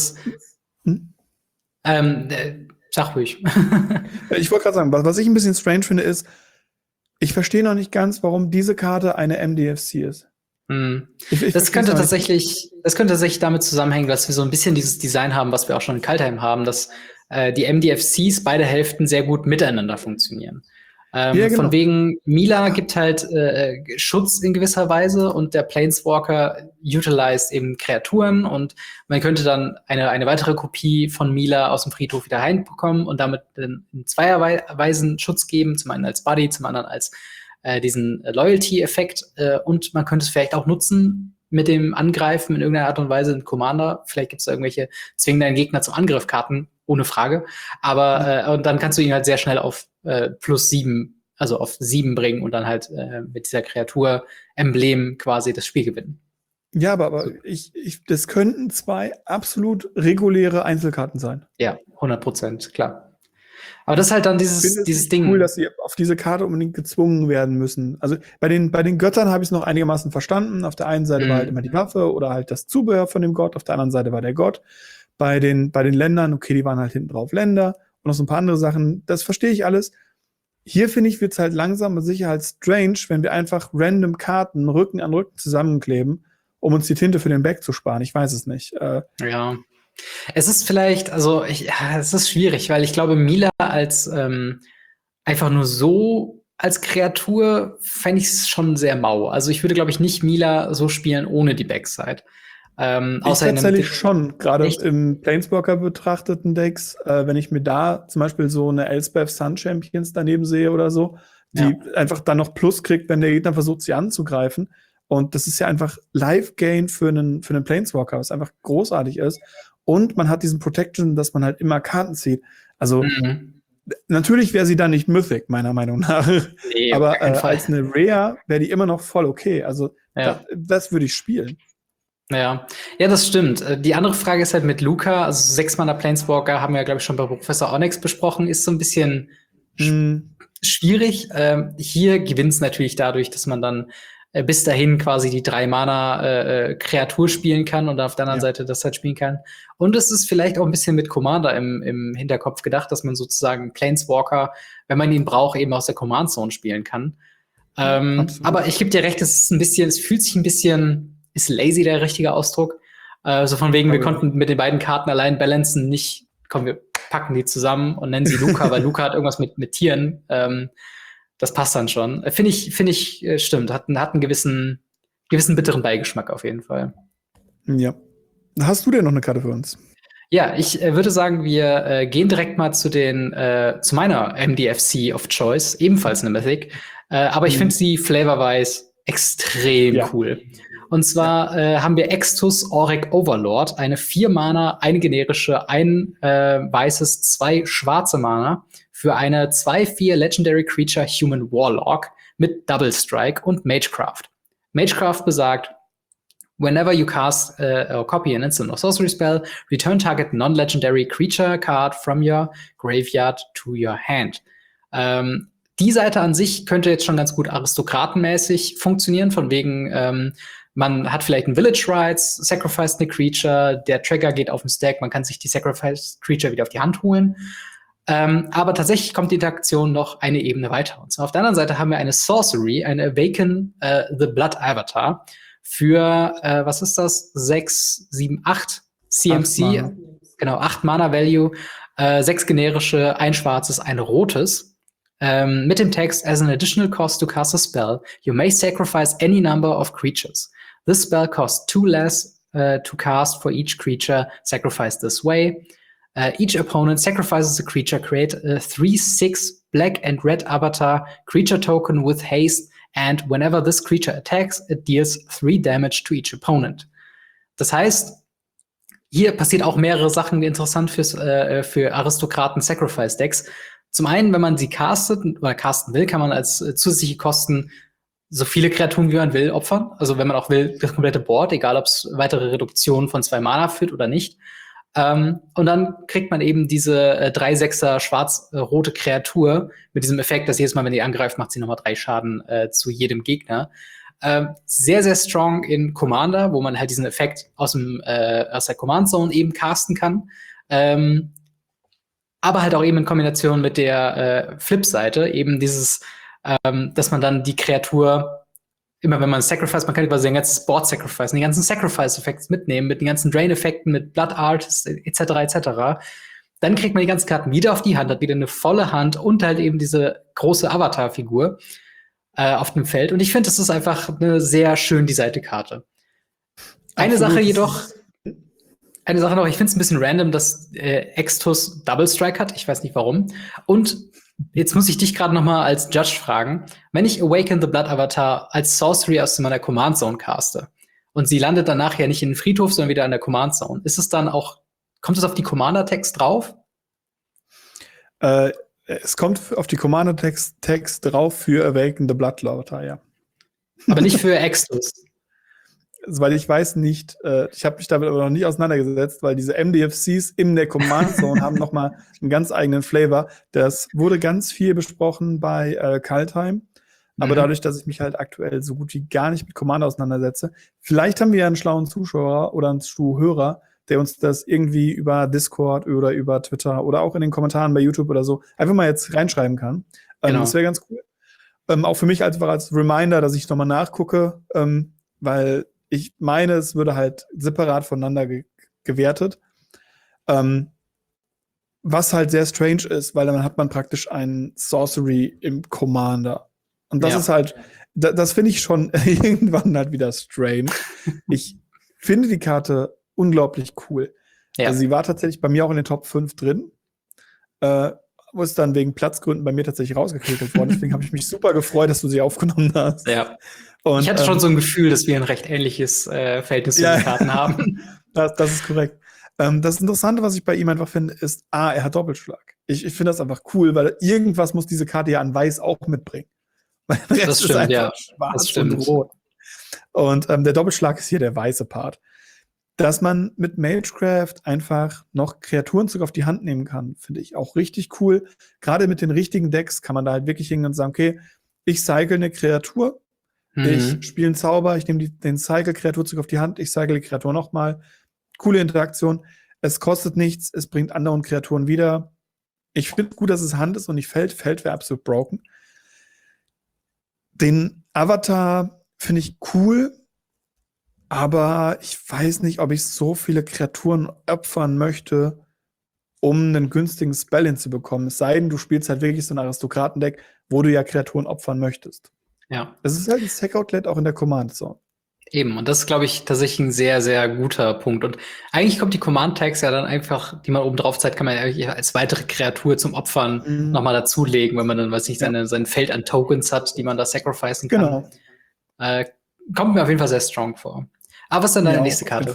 Sag ruhig. Ich wollte gerade sagen, was ich ein bisschen strange finde, ist, ich verstehe noch nicht ganz, warum diese Karte eine MDFC ist. Das könnte tatsächlich damit zusammenhängen, dass wir so ein bisschen dieses Design haben, was wir auch schon in Kaldheim haben, dass die MDFCs beide Hälften sehr gut miteinander funktionieren. Genau. Von wegen, Mila gibt halt Schutz in gewisser Weise und der Planeswalker utilized eben Kreaturen und man könnte dann eine weitere Kopie von Mila aus dem Friedhof wieder reinbekommen und damit in zweierweisen Schutz geben, zum einen als Buddy, zum anderen als diesen Loyalty-Effekt und man könnte es vielleicht auch nutzen mit dem Angreifen in irgendeiner Art und Weise in Commander. Vielleicht gibt es da irgendwelche zwingen deinen Gegner zum Angriffkarten, ohne Frage. Aber und dann kannst du ihn halt sehr schnell auf +7, also auf 7 bringen und dann halt mit dieser Kreatur-Emblem quasi das Spiel gewinnen. Ja, aber das könnten 2 absolut reguläre Einzelkarten sein. Ja, 100%, klar. Aber das ist halt dann Ich finde es dieses nicht cool, Ding. dass sie auf diese Karte unbedingt gezwungen werden müssen. Also bei den Göttern habe ich es noch einigermaßen verstanden. Auf der einen Seite war halt immer die Waffe oder halt das Zubehör von dem Gott, auf der anderen Seite war der Gott. Bei den Ländern, okay, die waren halt hinten drauf Länder und noch so ein paar andere Sachen, das verstehe ich alles. Hier finde ich, wird es halt langsam und sicher halt strange, wenn wir einfach random Karten Rücken an Rücken zusammenkleben, um uns die Tinte für den Back zu sparen. Ich weiß es nicht. Ja. Es ist vielleicht, also es ist schwierig, weil ich glaube, Mila als einfach nur so als Kreatur fände ich es schon sehr mau. Also ich würde, glaube ich, nicht Mila so spielen ohne die Backside. Ich Außer in tatsächlich schon, gerade Echt? im Planeswalker betrachteten Decks, wenn ich mir da zum Beispiel so eine Elspeth Sun Champions daneben sehe oder so, die einfach dann noch Plus kriegt, wenn der Gegner versucht, sie anzugreifen. Und das ist ja einfach Live-Gain für einen Planeswalker, was einfach großartig ist. Und man hat diesen Protection, dass man halt immer Karten zieht. Also natürlich wäre sie dann nicht Mythic, meiner Meinung nach. Nee, auf Aber gar keinen Fall. als eine Rare wäre die immer noch voll okay. Also Ja. das würde ich spielen. Ja, das stimmt. Die andere Frage ist halt mit Luca, also 6-Mana Planeswalker haben wir, glaube ich, schon bei Professor Onyx besprochen, ist so ein bisschen schwierig. Hier gewinnt es natürlich dadurch, dass man dann bis dahin quasi die 3-Mana Kreatur spielen kann und auf der anderen Seite das halt spielen kann. Und es ist vielleicht auch ein bisschen mit Commander im Hinterkopf gedacht, dass man sozusagen Planeswalker, wenn man ihn braucht, eben aus der Command Zone spielen kann. Aber ich gebe dir recht, es fühlt sich ein bisschen, ist lazy der richtige Ausdruck. So von wegen, wir konnten mit den beiden Karten allein balancen, nicht, komm, wir packen die zusammen und nennen sie Luca, weil Luca hat irgendwas mit Tieren. Das passt dann schon. Finde ich, stimmt. Hat einen gewissen bitteren Beigeschmack auf jeden Fall. Ja. Hast du denn noch eine Karte für uns? Ja, ich würde sagen, wir gehen direkt mal zu meiner MDFC of Choice, ebenfalls eine Mythic. Aber ich finde sie flavorwise extrem cool. Und zwar haben wir Extus Auric Overlord, eine 4-Mana, eine generische, ein weißes, 2 schwarze Mana für eine 2/4 Legendary Creature Human Warlock mit Double Strike und Magecraft. Magecraft besagt, whenever you cast or copy an instant or sorcery spell, return target non-legendary creature card from your graveyard to your hand. Die Seite an sich könnte jetzt schon ganz gut aristokratenmäßig funktionieren, von wegen man hat vielleicht ein Village Rites, sacrificed eine Creature, der Trigger geht auf den Stack, man kann sich die sacrificed Creature wieder auf die Hand holen. Aber tatsächlich kommt die Interaktion noch eine Ebene weiter. Und zwar auf der anderen Seite haben wir eine Sorcery, eine Awaken the Blood Avatar für, was ist das? 6, 7, 8 CMC. 8 genau, 8 Mana Value, 6 generische, ein schwarzes, ein rotes. Mit dem Text, as an additional cost to cast a spell, you may sacrifice any number of creatures. This spell costs 2 less to cast for each creature sacrificed this way. Each opponent sacrifices a creature, create a 3/6 black and red avatar creature token with haste, and whenever this creature attacks, it deals 3 damage to each opponent. Das heißt, hier passiert auch mehrere Sachen interessant für Aristokraten-Sacrifice-Decks. Zum einen, wenn man sie castet oder casten will, kann man als zusätzliche Kosten so viele Kreaturen, wie man will, opfern. Also wenn man auch will, das komplette Board, egal ob es weitere Reduktionen von 2 Mana führt oder nicht. Und dann kriegt man eben diese 3/6er schwarz-rote Kreatur mit diesem Effekt, dass jedes Mal, wenn die angreift, macht sie nochmal 3 Schaden zu jedem Gegner. Sehr, sehr strong in Commander, wo man halt diesen Effekt aus der Command Zone eben casten kann. Aber halt auch eben in Kombination mit der Flip-Seite, eben dieses, dass man dann die Kreatur immer wenn man Sacrifice, man kann quasi sein ganzes Board sacrifice, die ganzen Sacrifice-Effekte mitnehmen, mit den ganzen Drain-Effekten, mit Blood Artist, etc., etc. Dann kriegt man die ganzen Karten wieder auf die Hand, hat wieder eine volle Hand und halt eben diese große Avatar-Figur auf dem Feld. Und ich finde, das ist einfach eine sehr schön designte Karte. Eine Sache noch, ich finde es ein bisschen random, dass Extus Double Strike hat. Ich weiß nicht warum. Und jetzt muss ich dich gerade noch mal als Judge fragen. Wenn ich Awaken the Blood Avatar als Sorcery aus meiner Command Zone caste und sie landet dann nachher nicht in den Friedhof, sondern wieder in der Command Zone, ist es dann auch, kommt es auf die Commander-Text drauf? Es kommt auf die Commander-Text drauf für Awaken the Blood Avatar, ja. Aber nicht für Extus. weil ich weiß nicht, ich habe mich damit aber noch nicht auseinandergesetzt, weil diese MDFCs in der Command Zone haben nochmal einen ganz eigenen Flavor. Das wurde ganz viel besprochen bei Kaltheim. Aber dadurch, dass ich mich halt aktuell so gut wie gar nicht mit Command auseinandersetze, vielleicht haben wir ja einen schlauen Zuschauer oder einen Zuhörer, der uns das irgendwie über Discord oder über Twitter oder auch in den Kommentaren bei YouTube oder so einfach mal jetzt reinschreiben kann. Genau. Das wäre ganz cool. Auch für mich einfach als Reminder, dass ich nochmal nachgucke, weil ich meine, es würde halt separat voneinander gewertet. Was halt sehr strange ist, weil dann hat man praktisch einen Sorcery im Commander. Und das ist halt, das finde ich schon irgendwann halt wieder strange. Ich finde die Karte unglaublich cool. Ja. Also sie war tatsächlich bei mir auch in den Top 5 drin. Ist dann wegen Platzgründen bei mir tatsächlich rausgekriegt worden. Deswegen habe ich mich super gefreut, dass du sie aufgenommen hast. Ja. Und, ich hatte schon so ein Gefühl, dass wir ein recht ähnliches Verhältnis zu den Karten haben. Das ist korrekt. Das Interessante, was ich bei ihm einfach finde, ist, er hat Doppelschlag. Ich finde das einfach cool, weil irgendwas muss diese Karte ja an Weiß auch mitbringen. Das stimmt, ja. Schwarz und rot. Und der Doppelschlag ist hier der weiße Part. Dass man mit Magecraft einfach noch Kreaturenzug auf die Hand nehmen kann, finde ich auch richtig cool. Gerade mit den richtigen Decks kann man da halt wirklich hingehen und sagen, okay, ich cycle eine Kreatur, ich spiele einen Zauber, ich nehme den Cycle-Kreaturzug auf die Hand, ich cycle die Kreatur nochmal. Coole Interaktion. Es kostet nichts, es bringt anderen Kreaturen wieder. Ich finde gut, dass es Hand ist und nicht Feld. Feld wäre absolut broken. Den Avatar finde ich cool, aber ich weiß nicht, ob ich so viele Kreaturen opfern möchte, um einen günstigen Spell hinzubekommen. Es sei denn, du spielst halt wirklich so ein Aristokratendeck, wo du ja Kreaturen opfern möchtest. Ja. Das ist halt ein Sack-Outlet auch in der Command-Zone. Eben, und das ist, glaube ich, tatsächlich ein sehr, sehr guter Punkt. Und eigentlich kommt die Command-Tags ja dann einfach, die man oben drauf zeigt, kann man ja als weitere Kreatur zum Opfern nochmal dazulegen, wenn man dann, weiß nicht, sein Feld an Tokens hat, die man da sacrificen kann. Genau. Kommt mir auf jeden Fall sehr strong vor. Aber was ist denn deine nächste Karte?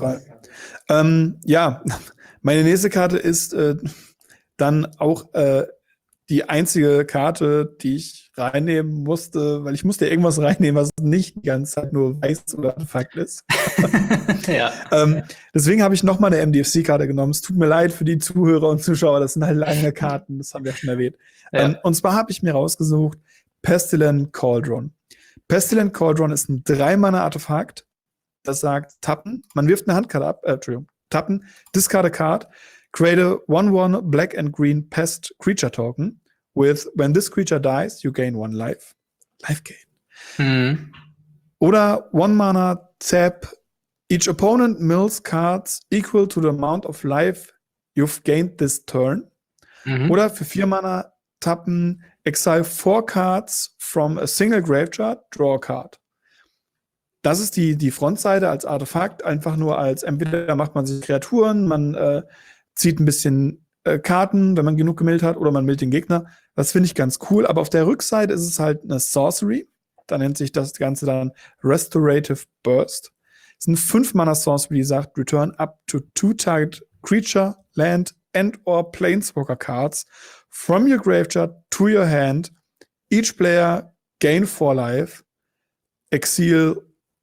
Meine nächste Karte ist dann auch die einzige Karte, die ich reinnehmen musste, weil ich musste irgendwas reinnehmen, was nicht die ganze Zeit nur weiß oder Artefakt ist. Ja. Deswegen habe ich nochmal eine MDFC-Karte genommen. Es tut mir leid für die Zuhörer und Zuschauer, das sind halt lange Karten, das haben wir schon erwähnt. Ja. Und zwar habe ich mir rausgesucht Pestilent Cauldron. Pestilent Cauldron ist ein 3-Mana-Artefakt, das sagt, tappen, man wirft eine Handkarte ab, tappen, discard a card, create a 1/1 black and green pest creature token with, when this creature dies, you gain 1 life. Life gain. Oder 1-Mana tap, each opponent mills cards equal to the amount of life you've gained this turn. Oder für 4 Mana tappen, exile 4 cards from a single graveyard, draw a card. Das ist die Frontseite als Artefakt, einfach nur als, entweder macht man sich Kreaturen, man zieht ein bisschen Karten, wenn man genug gemillt hat, oder man millt den Gegner. Das finde ich ganz cool, aber auf der Rückseite ist es halt eine Sorcery. Da nennt sich das Ganze dann Restorative Burst. Es ist eine 5-Mana-Sorcery, die sagt, return up to 2 target creature, land and or planeswalker cards from your graveyard to your hand. Each player gain 4 life. Exile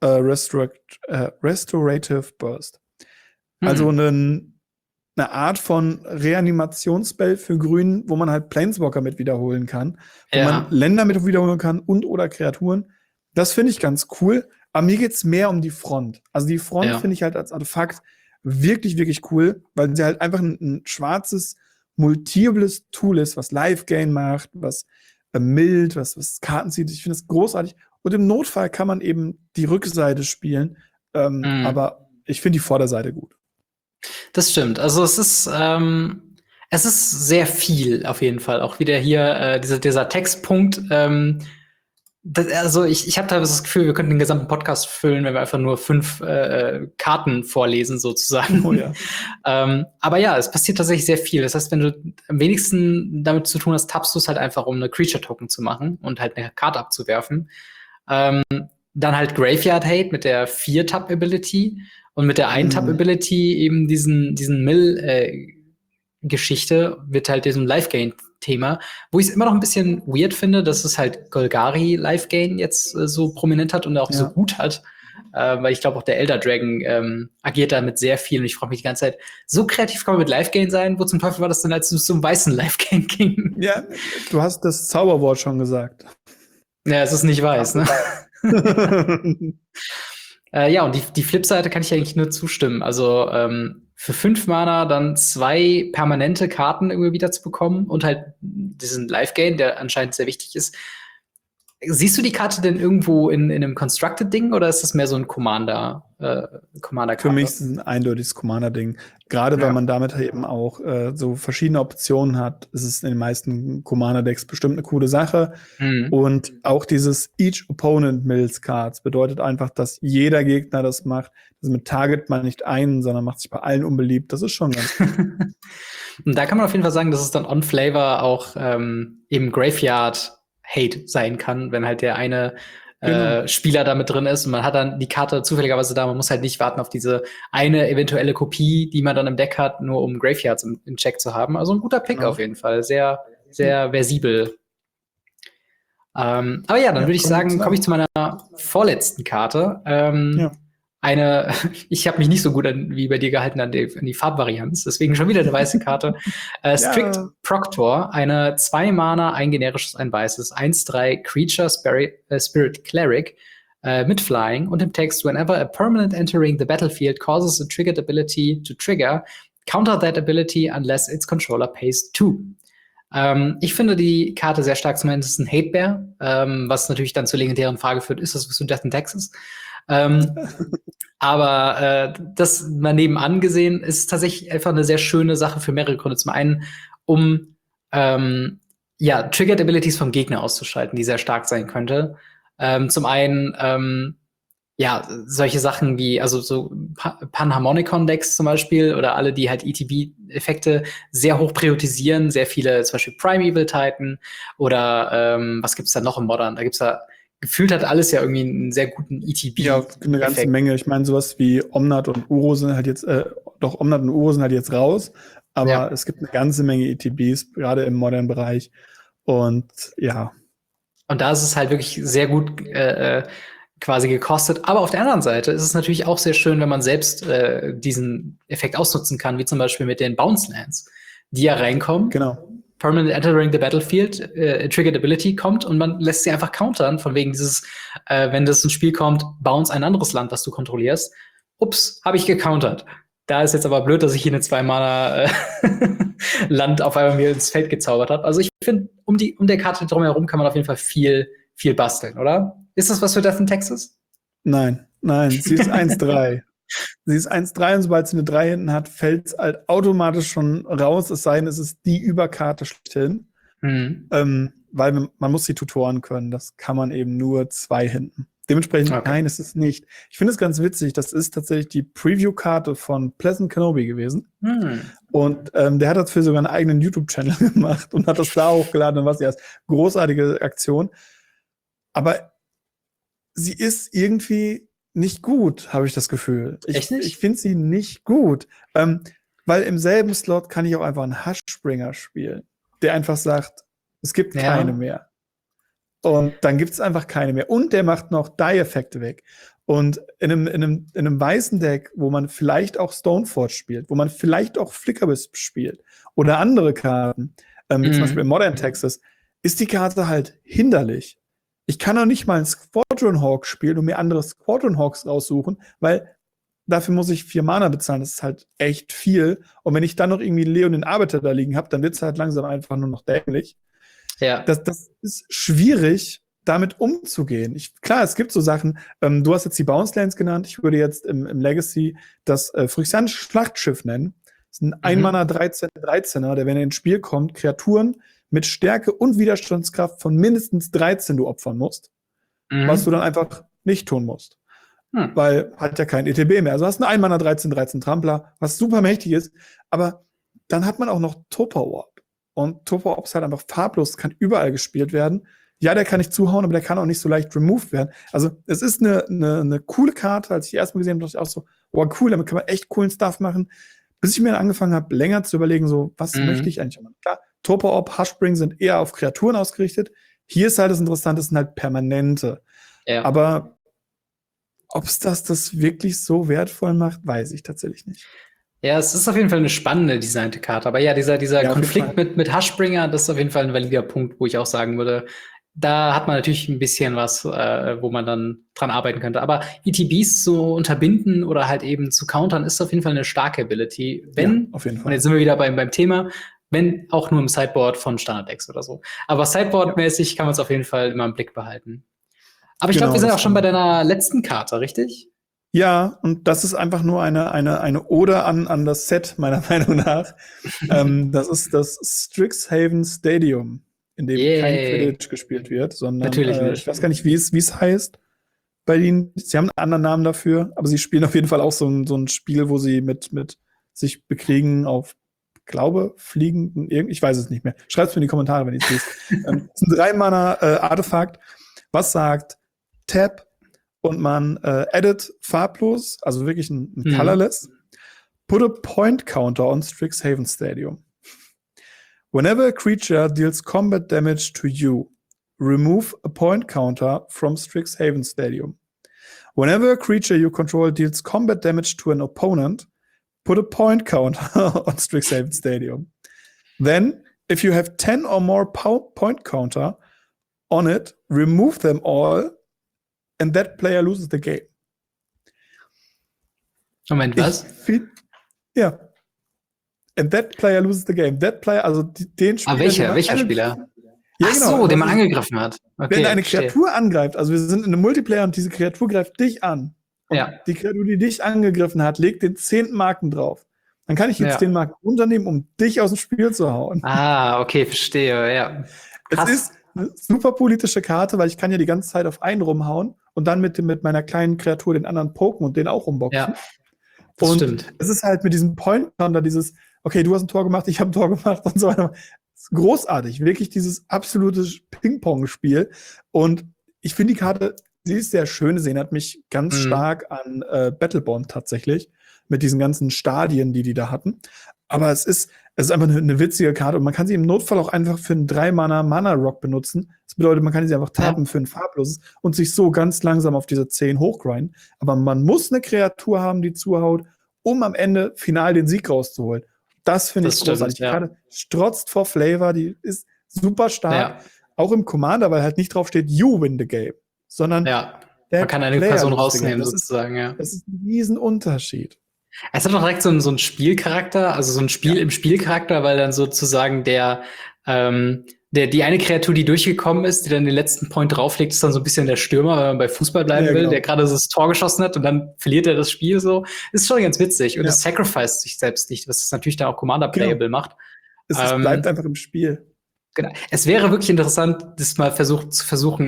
Restorative Burst. Also eine Art von Reanimationsspell für Grün, wo man halt Planeswalker mit wiederholen kann, wo man Länder mit wiederholen kann und oder Kreaturen. Das finde ich ganz cool. Aber mir geht es mehr um die Front. Also die Front finde ich halt als Artefakt wirklich, wirklich cool, weil sie halt einfach ein schwarzes, multiples Tool ist, was Life-Gain macht, was mild, was Karten zieht. Ich finde es großartig. Und im Notfall kann man eben die Rückseite spielen. Aber ich finde die Vorderseite gut. Das stimmt. Also es ist sehr viel auf jeden Fall. Auch wieder hier dieser Textpunkt. Also ich habe teilweise das Gefühl, wir könnten den gesamten Podcast füllen, wenn wir einfach nur 5 Karten vorlesen sozusagen. Oh ja. Aber ja, es passiert tatsächlich sehr viel. Das heißt, wenn du am wenigsten damit zu tun hast, tappst du es halt einfach, um eine Creature-Token zu machen und halt eine Karte abzuwerfen. Dann halt Graveyard Hate mit der 4-Tap-Ability und mit der 1-Tap-Ability eben diesen Mill-Geschichte wird halt diesem Life-Gain-Thema, wo ich es immer noch ein bisschen weird finde, dass es halt Golgari Life-Gain jetzt so prominent hat und auch so gut hat. weil ich glaube auch der Elder Dragon agiert da mit sehr viel und ich frage mich die ganze Zeit, so kreativ kann man mit Live-Gain sein? Wo zum Teufel war das denn, als es zum weißen Live-Gain ging? Ja, du hast das Zauberwort schon gesagt. Ja, es ist nicht weiß, ne? Ja, und die Flipseite kann ich eigentlich nur zustimmen. Also für 5 Mana dann 2 permanente Karten irgendwie wieder zu bekommen und halt diesen Life-Gain, der anscheinend sehr wichtig ist. Siehst du die Karte denn irgendwo in einem Constructed-Ding oder ist das mehr so ein Commander-Karte? Für mich ist es ein eindeutiges Commander-Ding. Gerade weil man damit eben auch so verschiedene Optionen hat, ist es in den meisten Commander-Decks bestimmt eine coole Sache. Und auch dieses Each Opponent Mills Cards bedeutet einfach, dass jeder Gegner das macht. Also mit Target man nicht einen, sondern macht sich bei allen unbeliebt. Das ist schon ganz gut. Und da kann man auf jeden Fall sagen, dass es dann on-Flavor auch eben Graveyard-Hate sein kann, wenn halt der eine Spieler da mit drin ist und man hat dann die Karte zufälligerweise da. Man muss halt nicht warten auf diese eine eventuelle Kopie, die man dann im Deck hat, nur um Graveyards im Check zu haben. Also ein guter Pick auf jeden Fall. Sehr, sehr versibel. Aber ja, dann würde ich sagen, komme ich zu meiner vorletzten Karte. Ich habe mich nicht so gut wie bei dir gehalten an die Farbvarianz, deswegen schon wieder eine weiße Karte. Strict Proctor, eine 2 Mana, ein generisches, ein weißes, 1/3 Creature Spirit Cleric mit Flying und im Text, whenever a permanent entering the battlefield causes a triggered ability to trigger, counter that ability unless its controller pays 2. Ich finde die Karte sehr stark, zumindest ein Hate-Bear, was natürlich dann zur legendären Frage führt, ist das zu Death in Texas? Aber das mal nebenan gesehen ist tatsächlich einfach eine sehr schöne Sache für mehrere Gründe. Zum einen, um Triggered Abilities vom Gegner auszuschalten, die sehr stark sein könnte. Zum einen solche Sachen wie, also so Panharmonicon-Decks zum Beispiel oder alle, die halt ETB-Effekte sehr hoch priorisieren, sehr viele, zum Beispiel Primeval Titan oder was gibt's da noch im Modern? Da gibt's da gefühlt hat alles ja irgendwie einen sehr guten ETB. Ja, eine ganze Menge. Ich meine, sowas wie Omnat und Uro sind halt jetzt, Omnat und Uro sind halt jetzt raus, aber es gibt eine ganze Menge ETBs, gerade im modernen Bereich. Und ja. Und da ist es halt wirklich sehr gut quasi gekostet. Aber auf der anderen Seite ist es natürlich auch sehr schön, wenn man selbst diesen Effekt ausnutzen kann, wie zum Beispiel mit den Bounce Lands, die ja reinkommen. Genau. Permanent entering the battlefield, triggered ability kommt und man lässt sie einfach countern, von wegen dieses, wenn das ins Spiel kommt, bounce ein anderes Land, was du kontrollierst. Ups, habe ich gecountert. Da ist jetzt aber blöd, dass ich hier eine 2-Mana Land auf einmal mir ins Feld gezaubert habe. Also ich finde, um der Karte drumherum kann man auf jeden Fall viel, viel basteln, oder? Ist das was für Death in Texas? Nein, sie ist 1/3. Sie ist 1/3 und sobald sie eine 3 hinten hat, fällt es halt automatisch schon raus, es sei denn, es ist die Überkarte schlechthin. Weil man muss die Tutoren können. Das kann man eben nur 2 hinten. Dementsprechend, nein, es ist nicht. Ich finde es ganz witzig, das ist tatsächlich die Preview-Karte von Pleasant Kenobi gewesen. Und der hat dafür sogar einen eigenen YouTube-Channel gemacht und hat das da hochgeladen und was ja, großartige Aktion. Aber sie ist irgendwie nicht gut, habe ich das Gefühl. Ich finde sie nicht gut. Weil im selben Slot kann ich auch einfach einen Hushbringer spielen, der einfach sagt, es gibt keine mehr. Und dann gibt es einfach keine mehr. Und der macht noch Die-Effekte weg. Und in einem weißen Deck, wo man vielleicht auch Stoneforge spielt, wo man vielleicht auch Flickerwisp spielt oder andere Karten, wie zum Beispiel in Modern Texas, ist die Karte halt hinderlich. Ich kann auch nicht mal einen Squadron Hawk spielen und mir andere Squadron Hawks raussuchen, weil dafür muss ich 4 Mana bezahlen. Das ist halt echt viel. Und wenn ich dann noch irgendwie Leon den Arbeiter da liegen habe, dann wird es halt langsam einfach nur noch dämlich. Ja. Das ist schwierig, damit umzugehen. Klar, es gibt so Sachen, du hast jetzt die Bounce Lands genannt, ich würde jetzt im Legacy das Phyrexianische Schlachtschiff nennen. Das ist ein 1 Mana 13er, der, wenn er ins Spiel kommt, Kreaturen mit Stärke und Widerstandskraft von mindestens 13 du opfern musst, was du dann einfach nicht tun musst. Weil hat ja kein ETB mehr. Also hast du einen 1 Mana 13 Trampler, was super mächtig ist, aber dann hat man auch noch Topper Warp. Und Topper Warp ist halt einfach farblos, kann überall gespielt werden. Ja, der kann nicht zuhauen, aber der kann auch nicht so leicht removed werden. Also es ist eine coole Karte. Als ich die erstmal gesehen habe, dachte ich auch so, oh cool, damit kann man echt coolen Stuff machen. Bis ich mir dann angefangen habe, länger zu überlegen, so, was möchte ich eigentlich machen? Klar, Topper Orb, Hushbring sind eher auf Kreaturen ausgerichtet. Hier ist halt das Interessante, das sind halt permanente. Ja. Aber ob es das wirklich so wertvoll macht, weiß ich tatsächlich nicht. Ja, es ist auf jeden Fall eine spannende designte Karte. Aber ja, dieser Ja, auf jeden Konflikt Fall. mit Hushbringer, das ist auf jeden Fall ein valider Punkt, wo ich auch sagen würde, da hat man natürlich ein bisschen was, wo man dann dran arbeiten könnte. Aber ETBs zu unterbinden oder halt eben zu countern, ist auf jeden Fall eine starke Ability. Ja, Wenn, auf jeden und Fall. jetzt sind wir wieder beim Thema, wenn auch nur im Sideboard von Standard-Decks oder so. Aber Sideboard-mäßig kann man es auf jeden Fall immer im Blick behalten. Aber ich glaube, Genau, wir sind das auch schon bei stimmt. deiner letzten Karte, richtig? Ja, und das ist einfach nur eine Ode an das Set, meiner Meinung nach. Das ist das Strixhaven Stadium, in dem kein Yay. Quidditch gespielt wird, sondern Natürlich ich nicht. weiß gar nicht, wie es heißt bei ihnen. Sie haben einen anderen Namen dafür, aber sie spielen auf jeden Fall auch so ein Spiel, wo sie mit sich bekriegen auf, glaube, Fliegen, ich weiß es nicht mehr. Schreibt es mir in die Kommentare, wenn ihr es wisst. Es ist ein 3-Mana-Artefakt, was sagt, Tap, und man edit farblos, also wirklich ein Colorless, put a point counter on Strixhaven Stadium. Whenever a creature deals combat damage to you, remove a point counter from Strixhaven Stadium. Whenever a creature you control deals combat damage to an opponent, put a point counter on Strixhaven Stadium. Then, if you have 10 or more point counter on it, remove them all and that player loses the game. Moment, was? Ja. And that player loses the game. That player, also den Spieler. Welcher Spieler? Ja, Ach genau. so, den man angegriffen hat. Okay, wenn eine Kreatur angreift, also wir sind in einem Multiplayer und diese Kreatur greift dich an. Und ja. Die Kreatur, die dich angegriffen hat, legt den 10. Marken drauf. Dann kann ich jetzt den Marken runternehmen, um dich aus dem Spiel zu hauen. Ah, okay, verstehe, ja. Krass. Es ist eine super politische Karte, weil ich kann ja die ganze Zeit auf einen rumhauen und dann mit meiner kleinen Kreatur den anderen poken und den auch rumboxen. Ja, das und stimmt. Es ist halt mit diesem Point-Counter dieses, okay, du hast ein Tor gemacht, ich habe ein Tor gemacht und so weiter. Großartig, wirklich dieses absolute Ping-Pong-Spiel. Und ich finde die Karte, sie ist sehr schön. Sie erinnert mich ganz stark an Battlebond tatsächlich, mit diesen ganzen Stadien, die da hatten. Aber es ist einfach eine witzige Karte und man kann sie im Notfall auch einfach für einen 3-Mana-Mana-Rock benutzen. Das bedeutet, man kann sie einfach tappen für ein farbloses und sich so ganz langsam auf diese 10 hochgrinden. Aber man muss eine Kreatur haben, die zuhaut, um am Ende final den Sieg rauszuholen. Das finde ich großartig. Die Karte strotzt vor Flavor, die ist super stark. Auch im Commander, weil halt nicht drauf steht, you win the game, sondern man kann eine Person rausnehmen, das sozusagen. Das ist ein Riesenunterschied. Es hat auch direkt so einen Spielcharakter, also so ein Spiel im Spielcharakter, weil dann sozusagen die eine Kreatur, die durchgekommen ist, die dann den letzten Point drauflegt, ist dann so ein bisschen der Stürmer, wenn man bei Fußball bleiben will, der gerade das Tor geschossen hat und dann verliert er das Spiel so. Ist schon ganz witzig. Und es sacrificed sich selbst nicht, was es natürlich dann auch Commander-Playable macht. Es bleibt einfach im Spiel. Genau. Es wäre wirklich interessant, das mal zu versuchen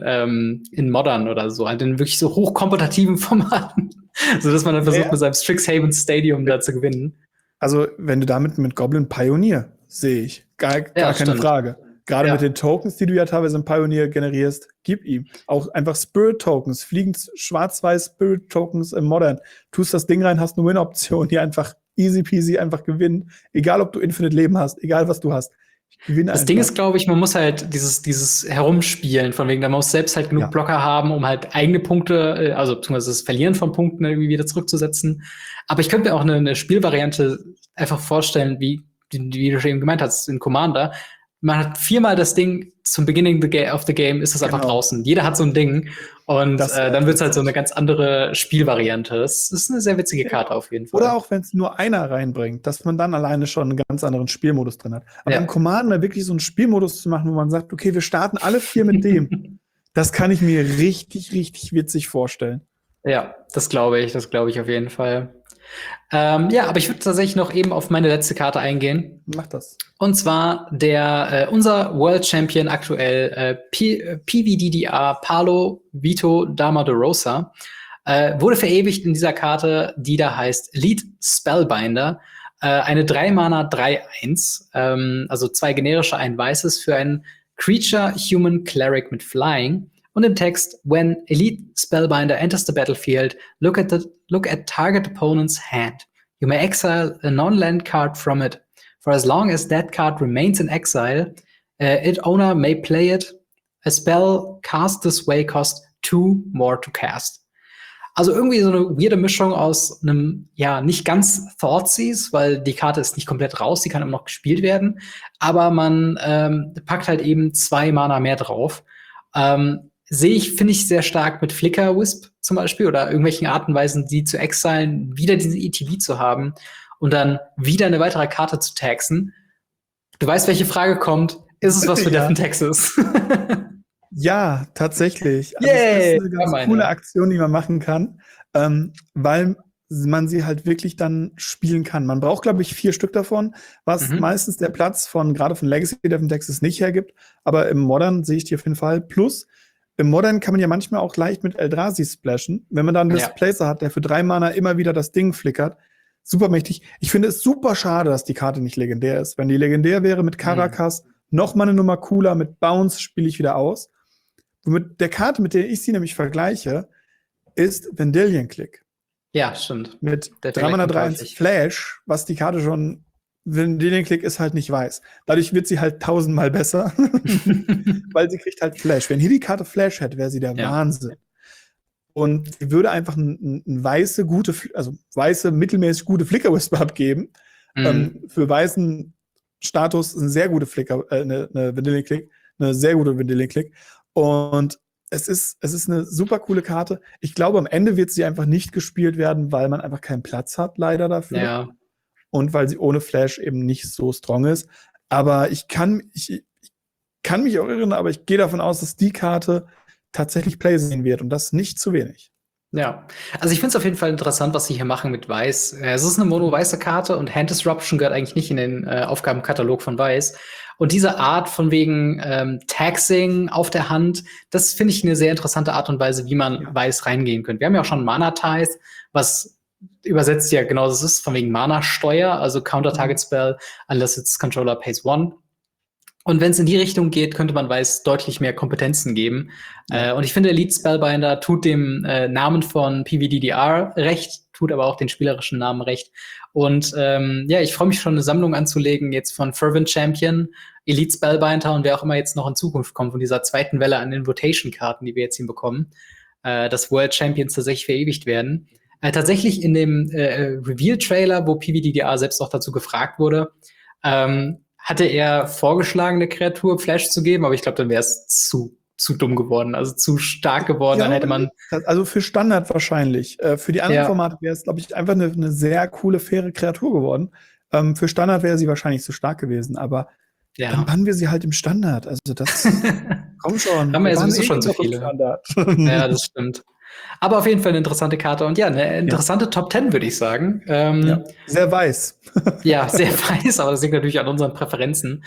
in Modern oder so, halt in wirklich so hochkompetitiven Formaten, so dass man dann versucht, mit seinem Strixhaven Stadium da zu gewinnen. Also, wenn du damit mit Goblin Pioneer, sehe ich. Gar keine Frage. Gerade mit den Tokens, die du ja teilweise im Pioneer generierst, gib ihm. Auch einfach Spirit-Tokens, fliegend schwarz-weiß Spirit-Tokens im Modern. Tust das Ding rein, hast eine Win-Option, die einfach easy peasy einfach gewinnt. Egal, ob du Infinite Leben hast, egal, was du hast. Das Ding ist, glaube ich, man muss halt dieses Herumspielen, von wegen, da muss selbst halt genug Blocker haben, um halt eigene Punkte, also beziehungsweise das Verlieren von Punkten irgendwie wieder zurückzusetzen. Aber ich könnte mir auch eine Spielvariante einfach vorstellen, wie du schon eben gemeint hast, in Commander. Man hat 4-mal das Ding zum Beginning of the Game, ist das einfach draußen. Jeder hat so ein Ding. Und dann wird es halt so eine ganz andere Spielvariante. Das ist eine sehr witzige Karte auf jeden Fall. Oder auch, wenn es nur einer reinbringt, dass man dann alleine schon einen ganz anderen Spielmodus drin hat. Aber im Commander wirklich so einen Spielmodus zu machen, wo man sagt, okay, wir starten alle 4 mit dem, das kann ich mir richtig, richtig witzig vorstellen. Ja, das glaube ich auf jeden Fall. Aber ich würde tatsächlich noch eben auf meine letzte Karte eingehen. Mach das. Und zwar unser World Champion aktuell, PVDDR, Paolo Vito Dama de Rosa, wurde verewigt in dieser Karte, die da heißt Elite Spellbinder. Eine 3-Mana 3/1, also 2 generische, ein weißes für ein Creature Human Cleric mit Flying. Und im Text, when Elite Spellbinder enters the battlefield, look at target opponent's hand. You may exile a non-land card from it. For as long as that card remains in exile, its owner may play it. A spell cast this way costs 2 more to cast. Also irgendwie so eine weirde Mischung aus einem, ja, nicht ganz Thoughtseize, weil die Karte ist nicht komplett raus, die kann immer noch gespielt werden. Aber man packt halt eben 2 Mana mehr drauf. Finde ich sehr stark mit Flicker Wisp zum Beispiel oder irgendwelchen Arten und Weisen, die zu exilen, wieder diese ETB zu haben und dann wieder eine weitere Karte zu taxen. Du weißt, welche Frage kommt. Ist es was für Ja. Devon Texas? Ja, tatsächlich. Also Yay! es ist eine ganz coole Aktion, die man machen kann, weil man sie halt wirklich dann spielen kann. Man braucht, glaube ich, 4 Stück davon, was meistens der Platz gerade von Legacy Devon Texas nicht hergibt. Aber im Modern sehe ich die auf jeden Fall. Plus, im Modern kann man ja manchmal auch leicht mit Eldrazi splashen. Wenn man dann einen Displacer hat, der für 3 Mana immer wieder das Ding flickert. Super mächtig. Ich finde es super schade, dass die Karte nicht legendär ist. Wenn die legendär wäre mit Karakas, noch mal eine Nummer cooler, mit Bounce spiele ich wieder aus. Mit der Karte, mit der ich sie nämlich vergleiche, ist Vendilion Click. Ja, stimmt. Mit 303 Flash, was die Karte schon, Vendilion Click ist halt nicht weiß. Dadurch wird sie halt 1000-mal besser, weil sie kriegt halt Flash. Wenn hier die Karte Flash hätte, wäre sie der Wahnsinn. Und sie würde einfach eine weiße, mittelmäßig gute Flicker-Wisp abgeben. Für weißen Status eine sehr gute eine Vendilion Click, eine sehr gute Vendilion Click. Und es ist eine super coole Karte. Ich glaube, am Ende wird sie einfach nicht gespielt werden, weil man einfach keinen Platz hat, leider dafür. Ja. Und weil sie ohne Flash eben nicht so strong ist. Aber ich kann mich auch irren, aber ich gehe davon aus, dass die Karte tatsächlich Play sehen wird und das nicht zu wenig. Ja, also ich finde es auf jeden Fall interessant, was sie hier machen mit Weiß. Es ist eine mono-weiße Karte und Hand Disruption gehört eigentlich nicht in den Aufgabenkatalog von Weiß. Und diese Art von wegen Taxing auf der Hand, das finde ich eine sehr interessante Art und Weise, wie man Weiß reingehen könnte. Wir haben ja auch schon Mana Tithe, was übersetzt ja genau das ist, von wegen Mana-Steuer, also Counter-Target-Spell, unless its controller pays 1. Und wenn es in die Richtung geht, könnte man Weiß deutlich mehr Kompetenzen geben. Und ich finde, Elite Spellbinder tut dem Namen von PvDDR recht, tut aber auch den spielerischen Namen recht. Und ich freue mich schon, eine Sammlung anzulegen, jetzt von Fervent Champion, Elite Spellbinder und wer auch immer jetzt noch in Zukunft kommt, von dieser zweiten Welle an Invitation-Karten, die wir jetzt hinbekommen, dass World Champions tatsächlich verewigt werden. Tatsächlich in dem Reveal-Trailer, wo PvDDR selbst auch dazu gefragt wurde, hatte er vorgeschlagen, eine Kreatur Flash zu geben, aber ich glaube, dann wäre es zu dumm geworden, also zu stark geworden. Dann hätte man. Also für Standard wahrscheinlich. Für die anderen Formate wäre es, glaube ich, einfach eine sehr coole, faire Kreatur geworden. Für Standard wäre sie wahrscheinlich zu stark gewesen, aber dann bannen wir sie halt im Standard. Also das komm schon. Haben wir ja sowieso schon so viele. Ja, das stimmt. Aber auf jeden Fall eine interessante Karte und eine interessante Top 10, würde ich sagen. Sehr weiß. Ja, sehr weiß, aber das liegt natürlich an unseren Präferenzen.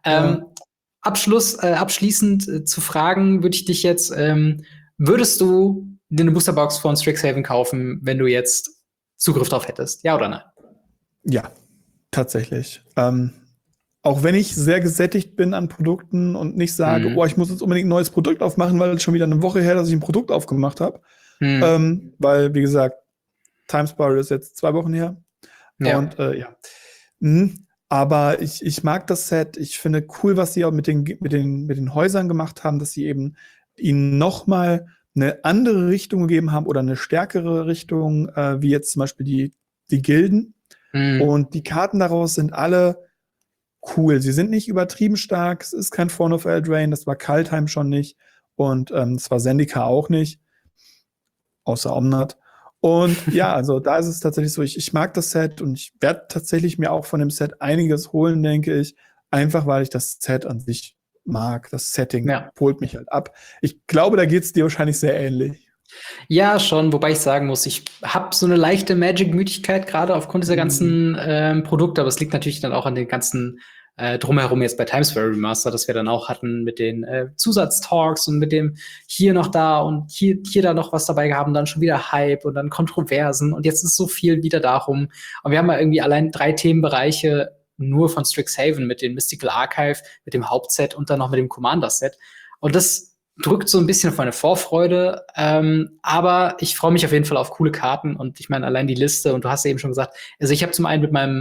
Abschließend zu fragen, würde ich dich jetzt, würdest du eine Boosterbox von Strixhaven kaufen, wenn du jetzt Zugriff drauf hättest? Ja oder nein? Ja, tatsächlich. Auch wenn ich sehr gesättigt bin an Produkten und nicht sage, ich muss jetzt unbedingt ein neues Produkt aufmachen, weil es schon wieder eine Woche her, dass ich ein Produkt aufgemacht habe. Weil, wie gesagt, Time Spiral ist jetzt 2 Wochen her. Ja. Und aber ich mag das Set. Ich finde cool, was sie auch mit den Häusern gemacht haben, dass sie eben ihnen noch mal eine andere Richtung gegeben haben oder eine stärkere Richtung, wie jetzt zum Beispiel die Gilden. Und die Karten daraus sind alle cool. Sie sind nicht übertrieben stark. Es ist kein Throne of Eldraine. Das war Kaldheim schon nicht. Und es war Zendika auch nicht. Außer Omnath. Und ja, also da ist es tatsächlich so, ich mag das Set und ich werde tatsächlich mir auch von dem Set einiges holen, denke ich. Einfach, weil ich das Set an sich mag. Das Setting holt mich halt ab. Ich glaube, da geht es dir wahrscheinlich sehr ähnlich. Ja, schon, wobei ich sagen muss, ich habe so eine leichte Magic-Müdigkeit, gerade aufgrund dieser ganzen Produkte, aber es liegt natürlich dann auch an den ganzen drumherum jetzt bei Time Spiral Remaster, das wir dann auch hatten mit den Zusatztalks und mit dem hier noch da und hier da noch was dabei gehabt, dann schon wieder Hype und dann Kontroversen und jetzt ist so viel wieder darum. Und wir haben ja irgendwie allein 3 Themenbereiche nur von Strixhaven mit dem Mystical Archive, mit dem Hauptset und dann noch mit dem Commander-Set. Und das drückt so ein bisschen auf meine Vorfreude, aber ich freue mich auf jeden Fall auf coole Karten und ich meine, allein die Liste und du hast ja eben schon gesagt, also ich habe zum einen mit meinem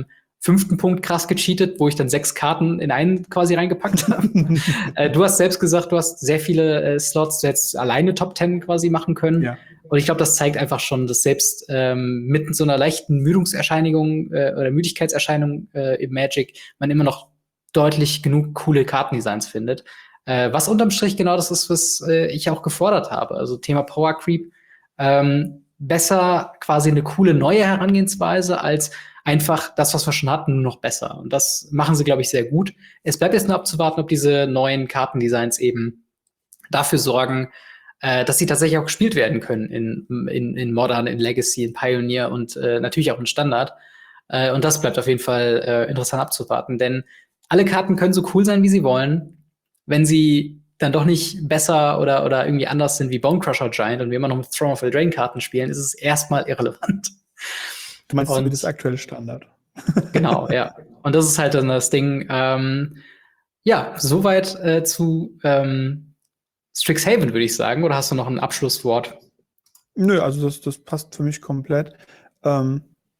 5. Punkt krass gecheatet, wo ich dann 6 Karten in einen quasi reingepackt habe. Du hast selbst gesagt, du hast sehr viele Slots, du hättest alleine Top 10 quasi machen können. Ja. Und ich glaube, das zeigt einfach schon, dass selbst mit so einer leichten Müdungserscheinung oder Müdigkeitserscheinung im Magic man immer noch deutlich genug coole Kartendesigns findet. Was unterm Strich genau das ist, was ich auch gefordert habe. Also Thema Power Creep. Besser quasi eine coole neue Herangehensweise als einfach das, was wir schon hatten, nur noch besser. Und das machen sie, glaube ich, sehr gut. Es bleibt jetzt nur abzuwarten, ob diese neuen Kartendesigns eben dafür sorgen, dass sie tatsächlich auch gespielt werden können in Modern, in Legacy, in Pioneer und natürlich auch in Standard. Und das bleibt auf jeden Fall interessant abzuwarten, denn alle Karten können so cool sein, wie sie wollen. Wenn sie dann doch nicht besser oder irgendwie anders sind wie Bonecrusher Giant und wir immer noch mit Throne of Eldraine Karten spielen, ist es erstmal irrelevant. Du meinst wie das aktuelle Standard? Genau, ja. Und das ist halt dann das Ding. Ja, soweit zu Strixhaven, würde ich sagen. Oder hast du noch ein Abschlusswort? Nö, also das passt für mich komplett. Da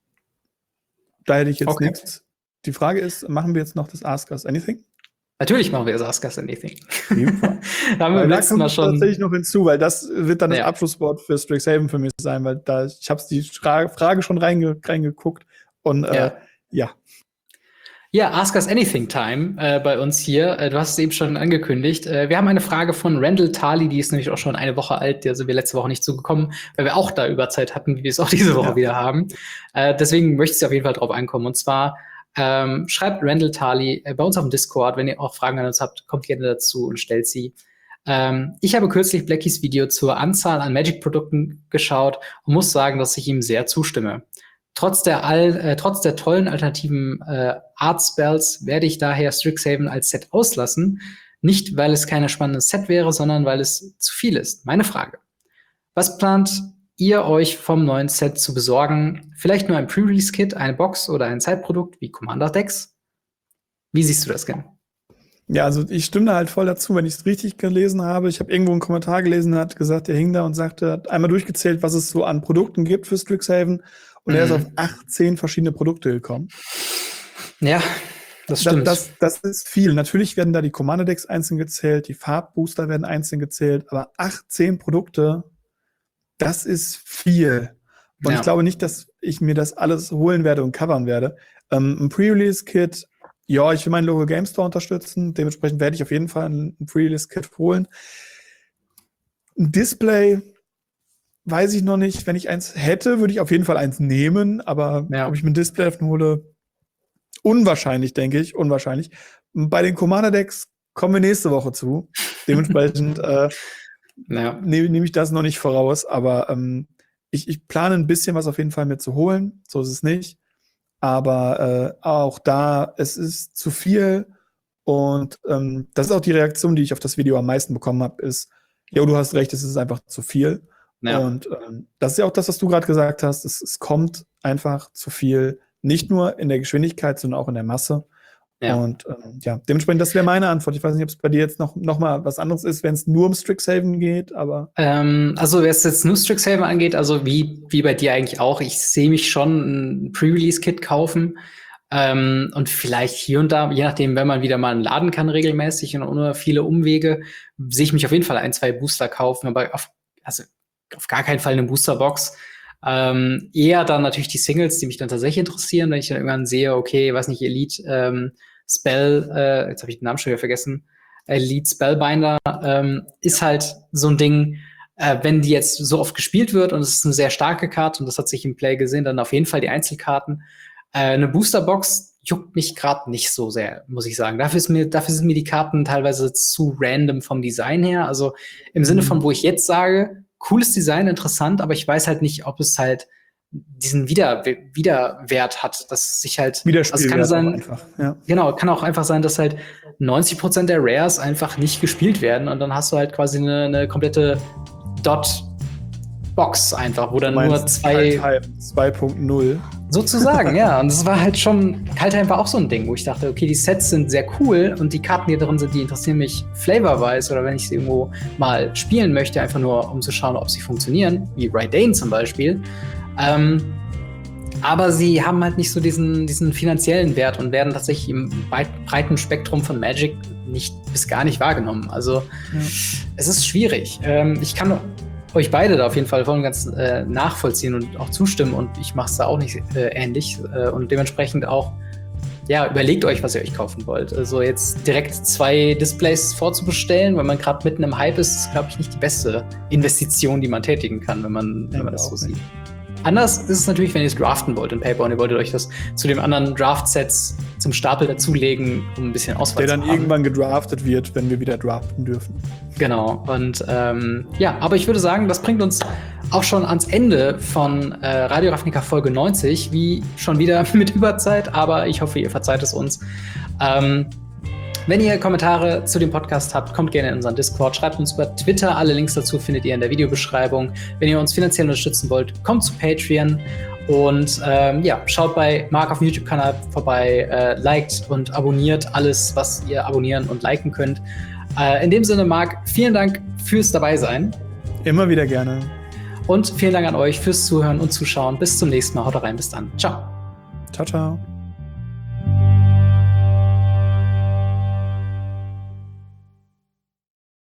hätte ich jetzt nichts. Die Frage ist, machen wir jetzt noch das Ask Us Anything? Natürlich machen wir das Ask Us Anything. Da haben wir letztes Mal schon tatsächlich noch hinzu, weil das wird dann das Abschlusswort für Strixhaven für mich sein, weil ich habe die Frage schon reingeguckt und ja. Ja, Ask Us Anything Time bei uns hier. Du hast es eben schon angekündigt. Wir haben eine Frage von Randall Tarley, die ist nämlich auch schon eine Woche alt. Da sind wir letzte Woche nicht zugekommen, weil wir auch da Überzeit hatten, wie wir es auch diese Woche wieder haben. Deswegen möchte ich auf jeden Fall drauf ankommen. Und zwar schreibt Randall Tarley bei uns auf dem Discord, wenn ihr auch Fragen an uns habt, kommt gerne dazu und stellt sie. Ich habe kürzlich Blackies Video zur Anzahl an Magic-Produkten geschaut und muss sagen, dass ich ihm sehr zustimme. Trotz der tollen alternativen Art-Spells werde ich daher Strixhaven als Set auslassen. Nicht, weil es kein spannendes Set wäre, sondern weil es zu viel ist. Meine Frage: Was plant ihr euch vom neuen Set zu besorgen? Vielleicht nur ein Pre-Release-Kit, eine Box oder ein Zeitprodukt wie Commander-Decks? Wie siehst du das, Ken? Ja, also ich stimme da halt voll dazu, wenn ich es richtig gelesen habe. Ich habe irgendwo einen Kommentar gelesen, hat gesagt, der hing da und sagte, hat einmal durchgezählt, was es so an Produkten gibt für Strixhaven. Und er ist auf 18 verschiedene Produkte gekommen. Ja, das stimmt. Das ist viel. Natürlich werden da die Commander-Decks einzeln gezählt, die Farbbooster werden einzeln gezählt, aber 18 Produkte, das ist viel. Und ich glaube nicht, dass ich mir das alles holen werde und covern werde. Ein Pre-Release-Kit, ja, ich will meinen Local Game Store unterstützen. Dementsprechend werde ich auf jeden Fall ein Pre-Release-Kit holen. Ein Display, weiß ich noch nicht. Wenn ich eins hätte, würde ich auf jeden Fall eins nehmen. Aber ob ich mir ein Display hole, unwahrscheinlich, denke ich. Unwahrscheinlich. Bei den Commander-Decks kommen wir nächste Woche zu. Dementsprechend nehme ich das noch nicht voraus. Aber ich plane ein bisschen was auf jeden Fall mir zu holen. So ist es nicht. Aber auch da, es ist zu viel. Und das ist auch die Reaktion, die ich auf das Video am meisten bekommen habe, ist, jo, du hast recht, es ist einfach zu viel. Ja. Und das ist ja auch das, was du gerade gesagt hast. Es kommt einfach zu viel, nicht nur in der Geschwindigkeit, sondern auch in der Masse. Ja. Und dementsprechend, das wäre meine Antwort. Ich weiß nicht, ob es bei dir jetzt noch mal was anderes ist, wenn es nur um Strixhaven geht, aber also, wenn es jetzt nur Strixhaven angeht, also wie bei dir eigentlich auch, ich sehe mich schon ein Pre-Release-Kit kaufen und vielleicht hier und da, je nachdem, wenn man wieder mal laden kann regelmäßig und ohne viele Umwege, sehe ich mich auf jeden Fall 1, 2 Booster kaufen, aber auf gar keinen Fall eine Boosterbox. Eher dann natürlich die Singles, die mich dann tatsächlich interessieren, wenn ich dann irgendwann sehe, okay, weiß nicht, Elite Spell, jetzt habe ich den Namen schon wieder vergessen, Elite Spellbinder ist halt so ein Ding, wenn die jetzt so oft gespielt wird und es ist eine sehr starke Karte und das hat sich im Play gesehen, dann auf jeden Fall die Einzelkarten. Eine Boosterbox juckt mich gerade nicht so sehr, muss ich sagen. Dafür sind mir die Karten teilweise zu random vom Design her. Also im Sinne von, wo ich jetzt sage, cooles Design, interessant, aber ich weiß halt nicht, ob es halt diesen Widerwert hat, dass sich halt, also es kann sein, einfach, genau, kann auch einfach sein, dass halt 90% der Rares einfach nicht gespielt werden und dann hast du halt quasi eine komplette Dot-Box einfach, wo dann nur 2.0 sozusagen, ja. Und das war halt schon, Kaldheim war auch so ein Ding, wo ich dachte, okay, die Sets sind sehr cool und die Karten, die drin sind, die interessieren mich flavorwise oder wenn ich sie irgendwo mal spielen möchte, einfach nur, um zu schauen, ob sie funktionieren, wie Raidane zum Beispiel. Aber sie haben halt nicht so diesen finanziellen Wert und werden tatsächlich im breiten Spektrum von Magic bis gar nicht wahrgenommen. Also es ist schwierig. Ich kann euch beide da auf jeden Fall voll und ganz nachvollziehen und auch zustimmen und ich mache es da auch nicht ähnlich und dementsprechend auch überlegt euch, was ihr euch kaufen wollt. Also jetzt direkt 2 Displays vorzubestellen, wenn man gerade mitten im Hype ist glaube ich, nicht die beste Investition, die man tätigen kann, wenn man das so sieht. Anders ist es natürlich, wenn ihr es draften wollt in Paper und ihr wolltet euch das zu den anderen Draft-Sets zum Stapel dazulegen, um ein bisschen Auswahl zu haben. Der dann irgendwann gedraftet wird, wenn wir wieder draften dürfen. Genau. Und aber ich würde sagen, das bringt uns auch schon ans Ende von Radio Ravnica Folge 90, wie schon wieder mit Überzeit, aber ich hoffe, ihr verzeiht es uns. Wenn ihr Kommentare zu dem Podcast habt, kommt gerne in unseren Discord, schreibt uns über Twitter. Alle Links dazu findet ihr in der Videobeschreibung. Wenn ihr uns finanziell unterstützen wollt, kommt zu Patreon und schaut bei Marc auf dem YouTube-Kanal vorbei, liked und abonniert alles, was ihr abonnieren und liken könnt. In dem Sinne, Marc, vielen Dank fürs Dabeisein. Immer wieder gerne. Und vielen Dank an euch fürs Zuhören und Zuschauen. Bis zum nächsten Mal. Haut rein, bis dann. Ciao. Ciao, ciao.